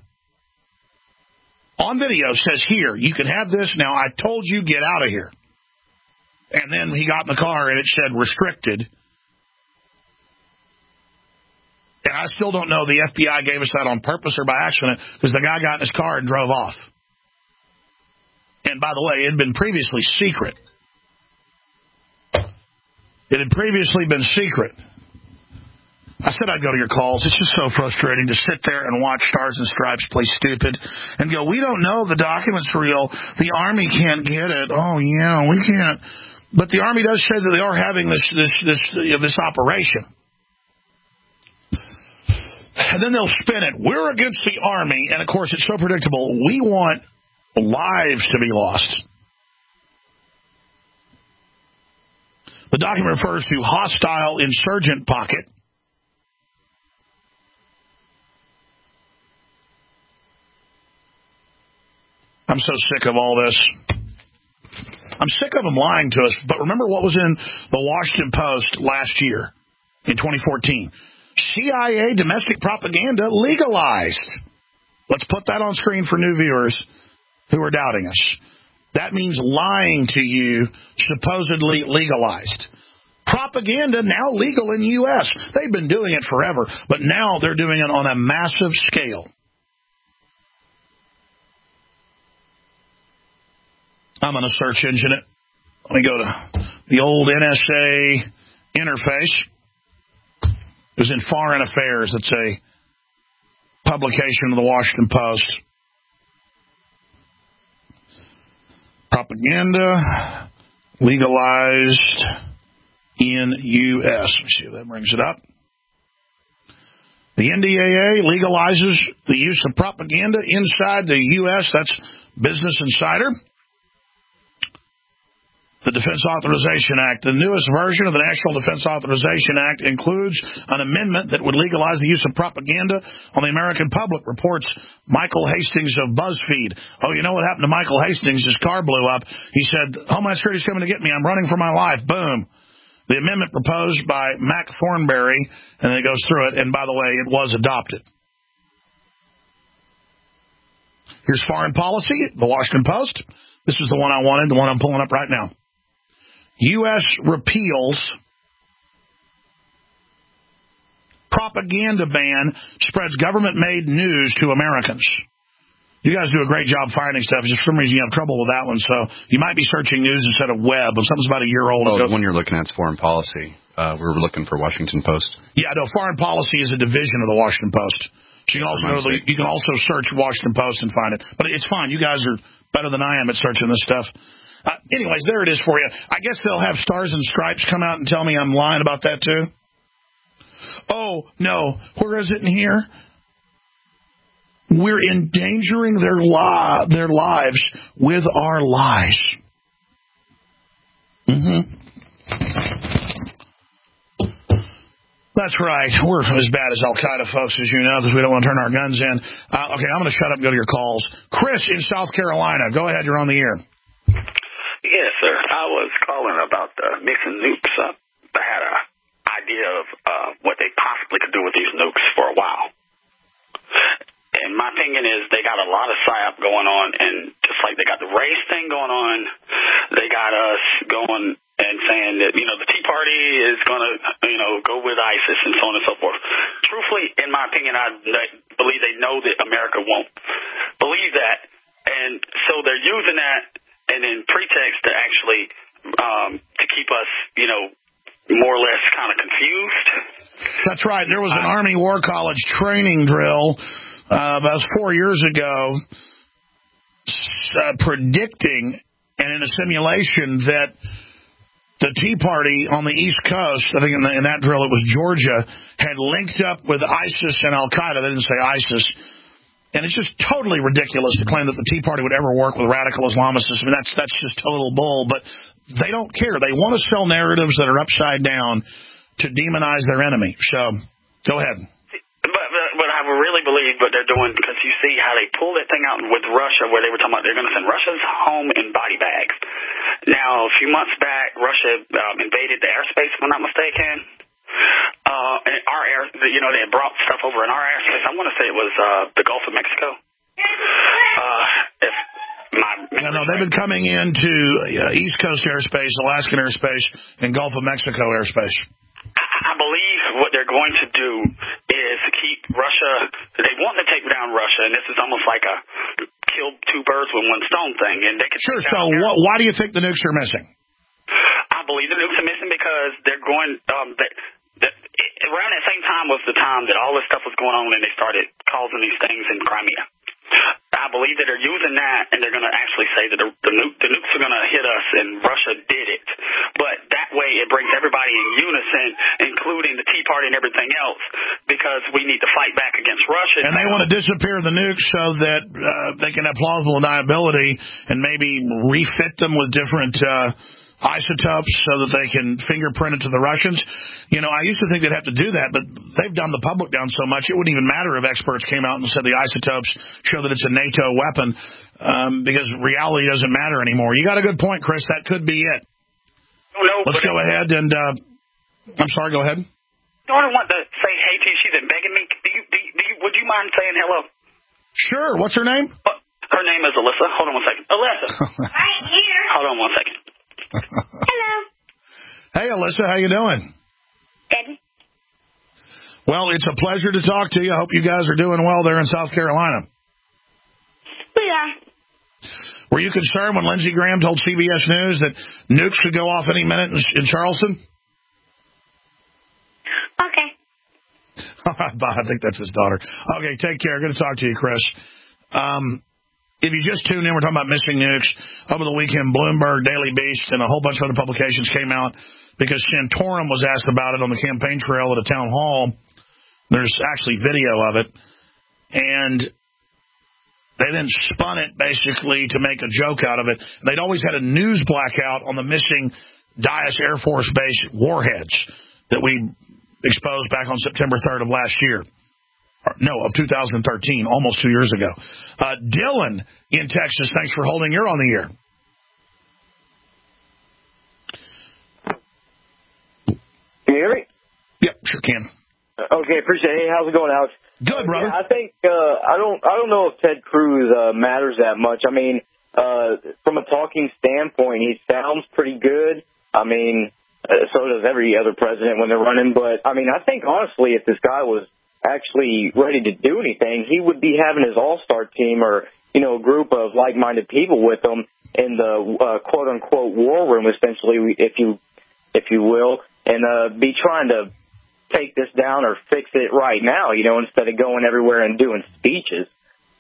Speaker 3: on video, says, here, you can have this. Now, I told you, get out of here. And then he got in the car, and it said restricted. And I still don't know the F B I gave us that on purpose or by accident, because the guy got in his car and drove off. And by the way, it had been previously secret. It had previously been secret. I said I'd go to your calls. It's just so frustrating to sit there and watch Stars and Stripes play stupid and go, we don't know the document's real. The Army can't get it. Oh, yeah, we can't. But the Army does say that they are having this this this you know, this operation. And then they'll spin it. We're against the Army. And, of course, it's so predictable. We want lives to be lost. The document refers to hostile insurgent pocket. I'm so sick of all this. I'm sick of them lying to us. But remember what was in the Washington Post last year in twenty fourteen? C I A domestic propaganda legalized. Let's put that on screen for new viewers who are doubting us. That means lying to you, supposedly legalized. Propaganda now legal in the U S They've been doing it forever, but now they're doing it on a massive scale. I'm going to search engine it. Let me go to the old N S A interface. It was in Foreign Affairs. It's a publication of the Washington Post. Propaganda legalized in U S Let me see if that brings it up. The N D A A legalizes the use of propaganda inside the U S That's Business Insider. The Defense Authorization Act. The newest version of the National Defense Authorization Act includes an amendment that would legalize the use of propaganda on the American public, reports Michael Hastings of BuzzFeed. Oh, you know what happened to Michael Hastings? His car blew up. He said, Homeland Security's coming to get me. I'm running for my life. Boom. The amendment proposed by Mac Thornberry, and then it goes through it, and by the way, it was adopted. Here's Foreign Policy, the Washington Post. This is the one I wanted, the one I'm pulling up right now. U S repeals propaganda ban, spreads government-made news to Americans. You guys do a great job finding stuff. Just for some reason you have trouble with that one, so you might be searching news instead of web. If something's about a year old.
Speaker 21: Well, the one you're looking at is Foreign Policy. Uh, we were looking for Washington Post.
Speaker 3: Yeah, no, Foreign Policy is a division of the Washington Post. So you can also go to the, you can also search Washington Post and find it. But it's fine. You guys are better than I am at searching this stuff. Uh, anyways, there it is for you. I guess they'll have Stars and Stripes come out and tell me I'm lying about that too. Oh, no. Where is it in here? We're endangering their li- their lives with our lies. Mm-hmm. That's right. We're as bad as Al-Qaeda, folks, as you know, because we don't want to turn our guns in. Uh, okay, I'm going to shut up and go to your calls. Chris in South Carolina. Go ahead. You're on the air.
Speaker 22: Yes, sir. I was calling about the mixing nukes up. I had an idea of uh, what they possibly could do with these nukes for a while. And my opinion is they got a lot of psyop going on, and just like they got the race thing going on, they got us going and saying that, you know, the Tea Party is going to, you know, go with ISIS and so on and so forth. Truthfully, in my opinion, I believe they know that America won't believe that, and so they're using that and in pretext to actually um, to keep us, you know, more or less kind of confused.
Speaker 3: That's right. There was an Army War College training drill uh, about four years ago uh, predicting and in a simulation that the Tea Party on the East Coast, I think in, the, in that drill it was Georgia, had linked up with ISIS and Al-Qaeda. They didn't say ISIS. And it's just totally ridiculous to claim that the Tea Party would ever work with radical Islamicists. I mean, that's that's just total bull. But they don't care. They want to sell narratives that are upside down to demonize their enemy. So, go ahead.
Speaker 22: But, but, but I really believe what they're doing, because you see how they pull that thing out with Russia, where they were talking about they're going to send Russians home in body bags. Now, a few months back, Russia um, invaded the airspace, if I'm not mistaken. Uh, and our air, you know, they had brought stuff over in our airspace. I want to say it was uh, the Gulf of Mexico. Uh, if my
Speaker 3: yeah, no, they've been coming into uh, East Coast airspace, Alaskan airspace, and Gulf of Mexico airspace.
Speaker 22: I believe what they're going to do is keep Russia. They want to take down Russia, and this is almost like a kill two birds with one stone thing. And they could
Speaker 3: sure. So, what, why do you think the nukes are missing?
Speaker 22: I believe the nukes are missing because they're going. Um, they, that around that same time was the time that all this stuff was going on and they started causing these things in Crimea. I believe that they're using that and they're going to actually say that the, the, nuke, the nukes are going to hit us and Russia did it. But that way it brings everybody in unison, including the Tea Party and everything else, because we need to fight back against Russia.
Speaker 3: And they want to disappear the nukes so that uh, they can have plausible deniability and maybe refit them with different uh, isotopes so that they can fingerprint it to the Russians. You know, I used to think they'd have to do that, but they've dumbed the public down so much, it wouldn't even matter if experts came out and said the isotopes show that it's a NATO weapon, um, because reality doesn't matter anymore. You got a good point, Chris. That could be it.
Speaker 22: No,
Speaker 3: Let's go ahead and, uh, I'm sorry, go ahead.
Speaker 22: I don't want to say hey to you. She's been begging me. Do you, do you, do you, would you mind saying hello?
Speaker 3: Sure. What's her name?
Speaker 22: Uh, her name is Alyssa. Hold on one second. Alyssa. Right here. Hold on one second. Hello.
Speaker 3: Hey, Alyssa, how you doing?
Speaker 22: Good.
Speaker 3: Well, it's a pleasure to talk to you. I hope you guys are doing well there in South Carolina.
Speaker 22: Yeah.
Speaker 3: Were you concerned when Lindsey Graham told C B S News that nukes could go off any minute in, in Charleston?
Speaker 22: Okay.
Speaker 3: I think that's his daughter. Okay, take care. Good to talk to you, Chris. Um, if you just tuned in, we're talking about missing nukes. Over the weekend, Bloomberg, Daily Beast, and a whole bunch of other publications came out because Santorum was asked about it on the campaign trail at a town hall. There's actually video of it. And they then spun it, basically, to make a joke out of it. They'd always had a news blackout on the missing Dyess Air Force Base warheads that we exposed back on September third of last year. No, of two thousand thirteen, almost two years ago. Uh, Dylan in Texas, thanks for holding. You're on the air.
Speaker 1: Can you hear me?
Speaker 3: Yep, sure can.
Speaker 1: Okay, appreciate it. Hey, how's it going, Alex?
Speaker 3: Good, brother.
Speaker 1: Yeah, I think uh, I don't I don't know if Ted Cruz uh, matters that much. I mean, uh, from a talking standpoint, he sounds pretty good. I mean, uh, so does every other president when they're running. But I mean, I think honestly, if this guy was actually ready to do anything, he would be having his all-star team or, you know, a group of like-minded people with him in the uh, quote-unquote war room, essentially, if you if you will, and uh, be trying to take this down or fix it right now, you know, instead of going everywhere and doing speeches.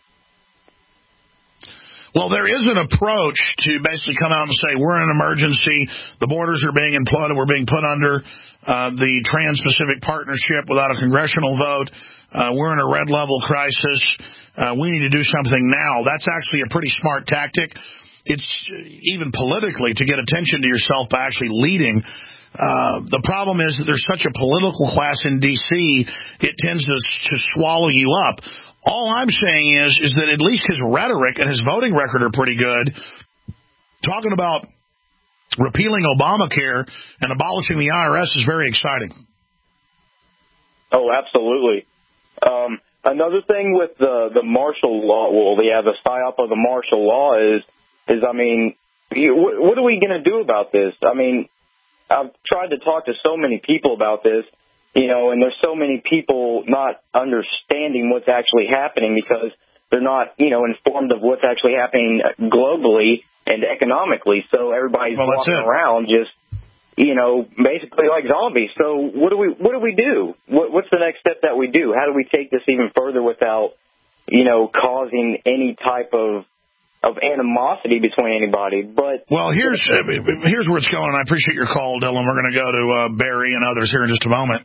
Speaker 3: Well, there is an approach to basically come out and say, we're in an emergency, the borders are being imploded, we're being put under uh, the Trans-Pacific Partnership without a congressional vote, uh, we're in a red-level crisis, uh, we need to do something now. That's actually a pretty smart tactic. It's even politically to get attention to yourself by actually leading. Uh, the problem is that there's such a political class in D C, it tends to, to swallow you up. All I'm saying is is that at least his rhetoric and his voting record are pretty good. Talking about repealing Obamacare and abolishing the I R S is very exciting.
Speaker 1: Oh, absolutely. Um, another thing with the, the martial law, well, yeah, the psyop of the martial law is, is I mean, you, what, what are we going to do about this? I mean, I've tried to talk to so many people about this, you know, and there's so many people not understanding what's actually happening because they're not, you know, informed of what's actually happening globally and economically. So everybody's
Speaker 3: well,
Speaker 1: walking around just, you know, basically like zombies. So what do we what do we do? What, what's the next step that we do? How do we take this even further without, you know, causing any type of of animosity between anybody? But
Speaker 3: well, here's uh, here's where it's going. I appreciate your call, Dylan. We're going to go to uh, Barry and others here in just a moment.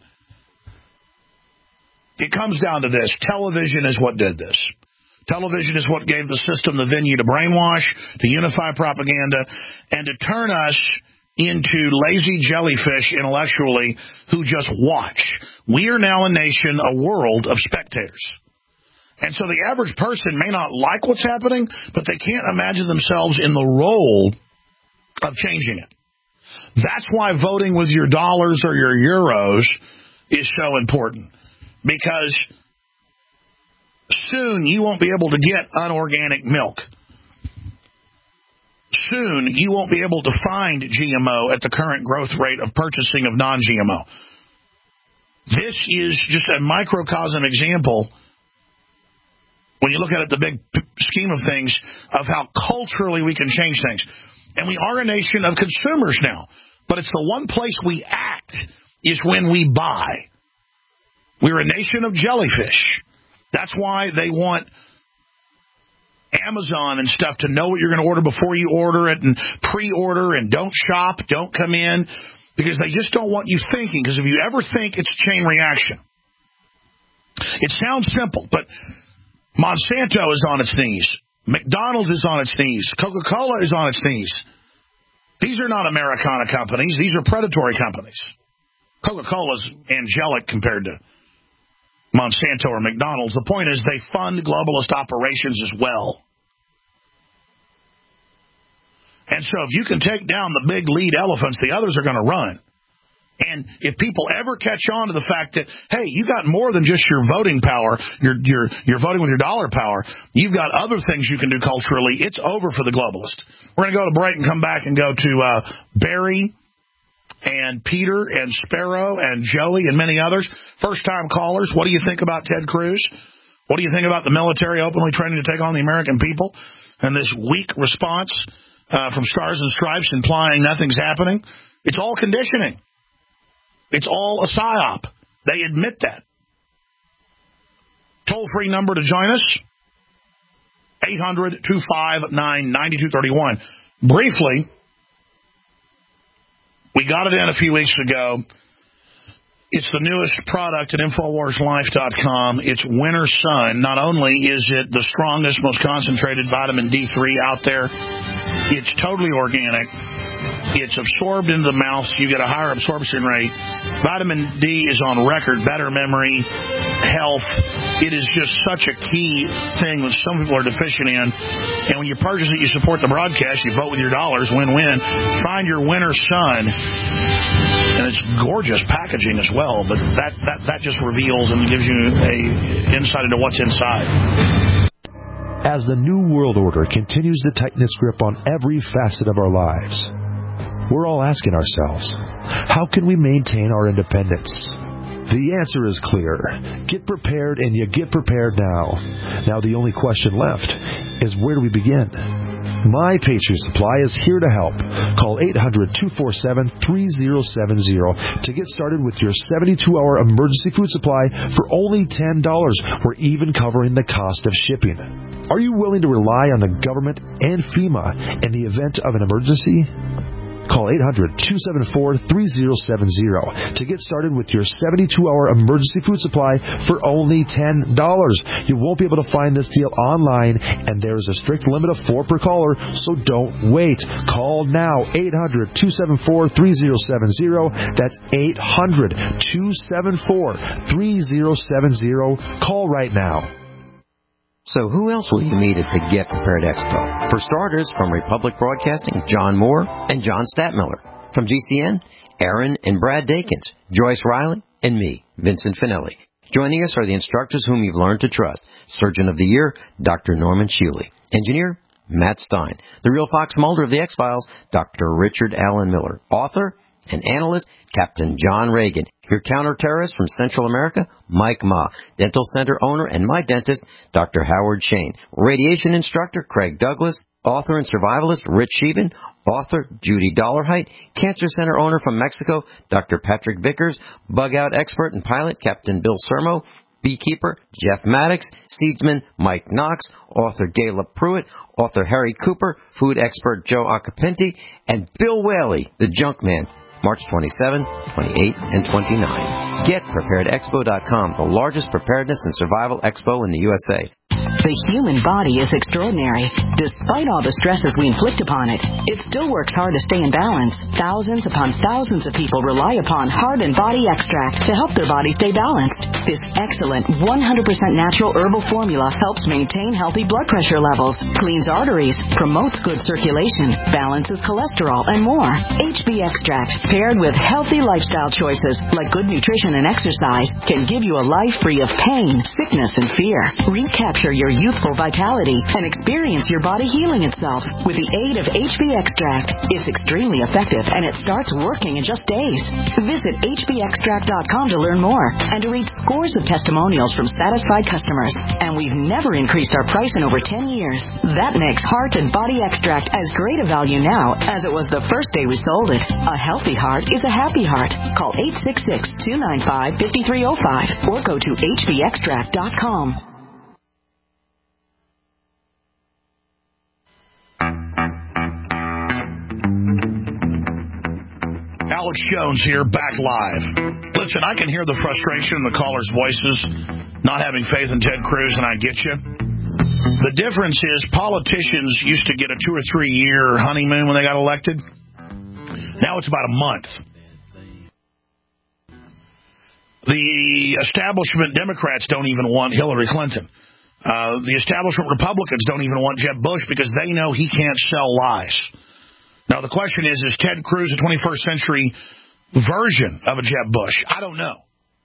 Speaker 3: It comes down to this. Television is what did this. Television is what gave the system the venue to brainwash, to unify propaganda, and to turn us into lazy jellyfish intellectually who just watch. We are now a nation, a world of spectators. And so the average person may not like what's happening, but they can't imagine themselves in the role of changing it. That's why voting with your dollars or your euros is so important. Because soon you won't be able to get unorganic milk. Soon you won't be able to find G M O at the current growth rate of purchasing of non G M O. This is just a microcosm example, when you look at it, the big scheme of things, of how culturally we can change things. And we are a nation of consumers now. But it's the one place we act is when we buy. We're a nation of jellyfish. That's why they want Amazon and stuff to know what you're going to order before you order it, and pre-order, and don't shop, don't come in, because they just don't want you thinking. Because if you ever think, it's a chain reaction. It sounds simple, but Monsanto is on its knees. McDonald's is on its knees. Coca-Cola is on its knees. These are not Americana companies. These are predatory companies. Coca-Cola's angelic compared to Monsanto or McDonald's. The point is they fund globalist operations as well. And so if you can take down the big lead elephants, the others are going to run. And if people ever catch on to the fact that, hey, you got more than just your voting power, you're, you're, you're voting with your dollar power, you've got other things you can do culturally, it's over for the globalist. We're going to go to break and come back and go to uh, Barry and Peter and Sparrow and Joey and many others. First-time callers, what do you think about Ted Cruz? What do you think about the military openly training to take on the American people? And this weak response uh, from Stars and Stripes implying nothing's happening? It's all conditioning. It's all a psyop. They admit that. Toll-free number to join us, eight hundred, two five nine, nine two three one. Briefly, we got it in a few weeks ago. It's the newest product at Infowars Life dot com. It's Winter Sun. Not only is it the strongest, most concentrated vitamin D three out there, it's totally organic. It's absorbed into the mouth, so you get a higher absorption rate. Vitamin D is on record, better memory, health. It is just such a key thing that some people are deficient in. And when you purchase it, you support the broadcast, you vote with your dollars, win-win. Find your Winter Sun. And it's gorgeous packaging as well, but that, that, that just reveals and gives you a insight into what's inside.
Speaker 4: As the New World Order continues to tighten its grip on every facet of our lives, we're all asking ourselves, how can we maintain our independence? The answer is clear. Get prepared, and you get prepared now. Now the only question left is, where do we begin? My Patriot Supply is here to help. Call eight hundred, two four seven, three zero seven zero to get started with your seventy-two hour emergency food supply for only ten dollars. We're even covering the cost of shipping. Are you willing to rely on the government and FEMA in the event of an emergency? Call eight hundred, two seven four, three zero seven zero to get started with your seventy-two hour emergency food supply for only ten dollars. You won't be able to find this deal online, and there is a strict limit of four per caller, so don't wait. Call now, eight hundred, two seven four, three zero seven zero. That's eight hundred, two seven four, three zero seven zero. Call right now.
Speaker 6: So who else will you meet at the Get Prepared Expo? For starters, from Republic Broadcasting, John Moore and John Statmiller. From G C N, Aaron and Brad Dakins, Joyce Riley, and me, Vincent Finelli. Joining us are the instructors whom you've learned to trust. Surgeon of the Year, Doctor Norman Shealy. Engineer, Matt Stein. The real Fox Mulder of the X-Files, Doctor Richard Allen Miller. Author and analyst, Captain John Reagan. Your counter-terrorist from Central America, Mike Ma. Dental center owner and my dentist, Doctor Howard Shane. Radiation instructor, Craig Douglas. Author and survivalist, Rich Sheehan. Author, Judy Dollarhite. Cancer center owner from Mexico, Doctor Patrick Vickers. Bug-out expert and pilot, Captain Bill Sermo. Beekeeper, Jeff Maddox. Seedsman, Mike Knox. Author, Gayla Pruitt. Author, Harry Cooper. Food expert, Joe Acapinti. And Bill Whaley, the junk man. March twenty-seventh, twenty-eighth, and twenty-ninth. Get Prepared Expo dot com, the largest preparedness and survival expo in the U S A.
Speaker 23: The human body is extraordinary. Despite all the stresses we inflict upon it, it still works hard to stay in balance. Thousands upon thousands of people rely upon Heart and Body Extract to help their body stay balanced. This excellent one hundred percent natural herbal formula helps maintain healthy blood pressure levels, cleans arteries, promotes good circulation, balances cholesterol, and more. H B Extract, paired with healthy lifestyle choices like good nutrition and exercise, can give you a life free of pain, sickness, and fear. Recapture your youthful vitality and experience your body healing itself with the aid of H B Extract. It's extremely effective, and it starts working in just days. Visit H B extract dot com to learn more and to read scores of testimonials from satisfied customers. And we've never increased our price in over ten years. That makes Heart and Body Extract as great a value now as it was the first day we sold it. A healthy heart is a happy heart. Call eight six six, two nine five, five three zero five or go to H B extract dot com.
Speaker 3: Alex Jones here, back live. Listen, I can hear the frustration in the callers' voices, not having faith in Ted Cruz, and I get you. The difference is politicians used to get a two or three year honeymoon when they got elected. Now it's about a month. The establishment Democrats don't even want Hillary Clinton. Uh, the establishment Republicans don't even want Jeb Bush because they know he can't sell lies. Now, the question is, is Ted Cruz a twenty-first century version of a Jeb Bush? I don't know.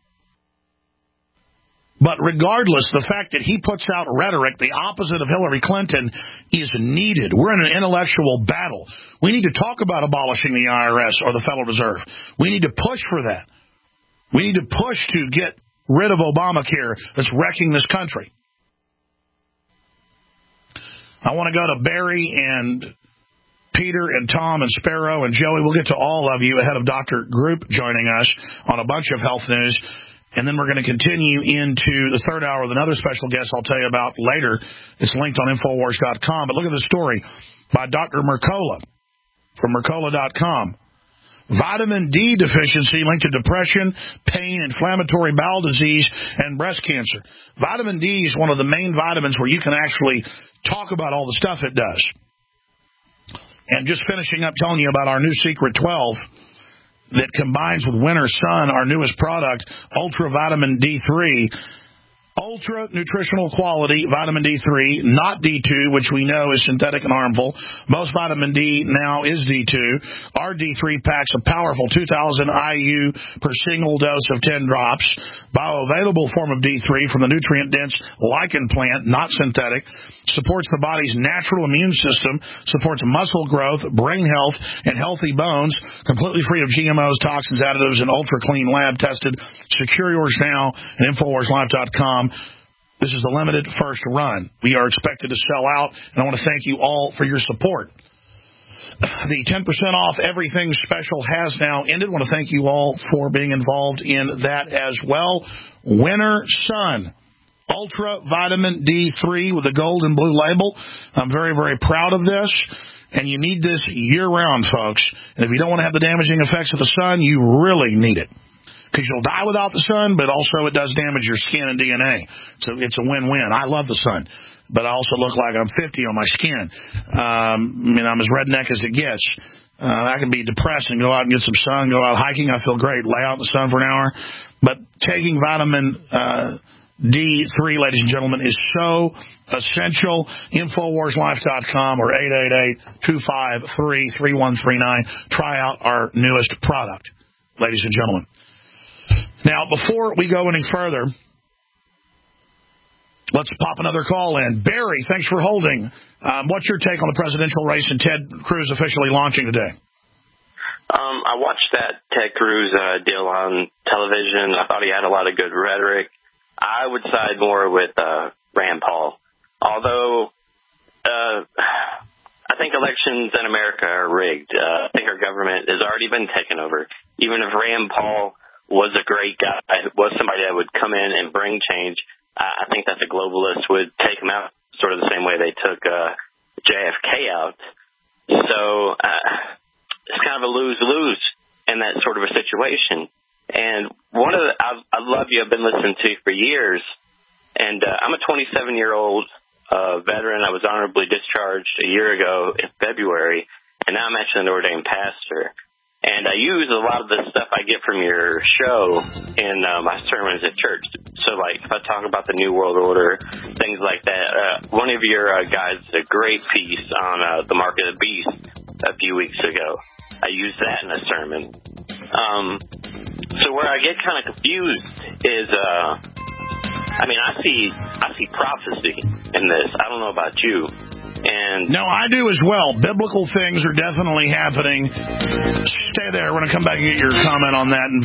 Speaker 3: But regardless, the fact that he puts out rhetoric, the opposite of Hillary Clinton, is needed. We're in an intellectual battle. We need to talk about abolishing the I R S or the Federal Reserve. We need to push for that. We need to push to get rid of Obamacare that's wrecking this country. I want to go to Barry and Peter and Tom and Sparrow and Joey. We'll get to all of you ahead of Doctor Group joining us on a bunch of health news. And then we're going to continue into the third hour with another special guest I'll tell you about later. It's linked on Infowars dot com. But look at the story by Doctor Mercola from Mercola dot com. Vitamin D deficiency linked to depression, pain, inflammatory bowel disease, and breast cancer. Vitamin D is one of the main vitamins where you can actually talk about all the stuff it does. And just finishing up telling you about our new Secret twelve that combines with Winter Sun, our newest product, Ultra Vitamin D three. Ultra nutritional quality vitamin D three, not D two, which we know is synthetic and harmful. Most vitamin D now is D two. Our D three packs a powerful two thousand I U per single dose of ten drops. Bioavailable form of D three from the nutrient-dense lichen plant, not synthetic. Supports the body's natural immune system. Supports muscle growth, brain health, and healthy bones. Completely free of G M Os, toxins, additives, and ultra-clean lab-tested. Secure yours now at Infowars Live dot com. This is a limited first run. We are expected to sell out, and I want to thank you all for your support. The ten percent off everything special has now ended. I want to thank you all for being involved in that as well. Winter Sun, Ultra Vitamin D three with a gold and blue label. I'm very, very proud of this. And you need this year-round, folks. And if you don't want to have the damaging effects of the sun, you really need it. Because you'll die without the sun, but also it does damage your skin and D N A. So it's a win-win. I love the sun, but I also look like I'm fifty on my skin. Um, I mean, I'm as redneck as it gets. Uh, I can be depressed and go out and get some sun, go out hiking. I feel great. Lay out in the sun for an hour. But taking vitamin uh, D three, ladies and gentlemen, is so essential. Infowars Life dot com or eight eight eight, two five three, three one three nine. Try out our newest product, ladies and gentlemen. Now, before we go any further, let's pop another call in. Barry, thanks for holding. Um, what's your take on the presidential race and Ted Cruz officially launching today?
Speaker 7: Um, I watched that Ted Cruz uh, deal on television. I thought he had a lot of good rhetoric. I would side more with uh, Rand Paul. Although uh, I think elections in America are rigged. Uh, I think our government has already been taken over. Even if Rand Paul was a great guy, was somebody that would come in and bring change, I think that the globalists would take him out sort of the same way they took uh, J F K out. So uh, it's kind of a lose-lose in that sort of a situation. And one of the, I, I love you, I've been listening to you for years, and uh, I'm a twenty-seven-year-old uh, veteran. I was honorably discharged a year ago in February, and now I'm actually an ordained pastor. And I use a lot of the stuff I get from your show in uh, my sermons at church. So, like, if I talk about the New World Order, things like that. Uh, one of your uh, guys did a great piece on uh, the mark of the beast a few weeks ago. I used that in a sermon. Um, so where I get kind of confused is, uh, I mean, I see I see prophecy in this. I don't know about you. And
Speaker 3: no, I do as well. Biblical things are definitely happening. Stay there. We're going to come back and get your comment on that.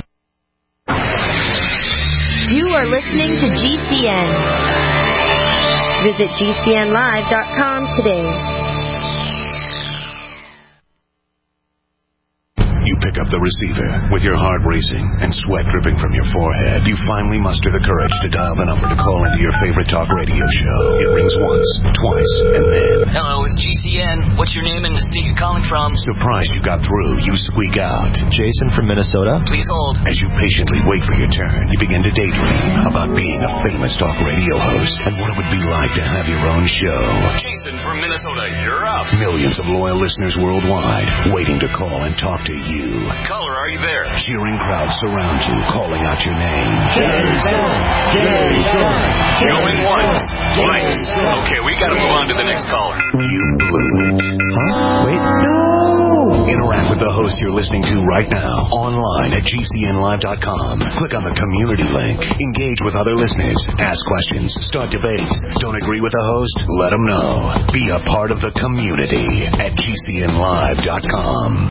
Speaker 8: You are listening to G C N. Visit G C N live dot com today.
Speaker 2: You
Speaker 5: pick up the receiver. With your heart racing and sweat dripping from your forehead, you finally muster the courage to dial the number to call into your favorite talk radio show. It rings once, twice, and then...
Speaker 9: Hello, it's G C N. What's your name and the state you're calling from?
Speaker 5: Surprised you got through, you squeak out.
Speaker 9: Jason from Minnesota. Please hold.
Speaker 5: As you patiently wait for your turn, you begin to daydream about being a famous talk radio host and what it would be like to have your own show.
Speaker 9: Jason from Minnesota, you're up.
Speaker 5: Millions of loyal listeners worldwide waiting to call and talk to you.
Speaker 9: Caller, are you there?
Speaker 5: Cheering crowds surround you, calling out your name.
Speaker 9: Jason! Jason! Going once, twice. Okay, we gotta move on to the next caller.
Speaker 5: You blew it.
Speaker 9: Huh? Wait, no!
Speaker 5: Interact with the host you're listening to right now online at G C N live dot com. Click on the community link. Engage with other listeners. Ask questions. Start debates. Don't agree with the host? Let them know. Be a part of the community at G C N live dot com.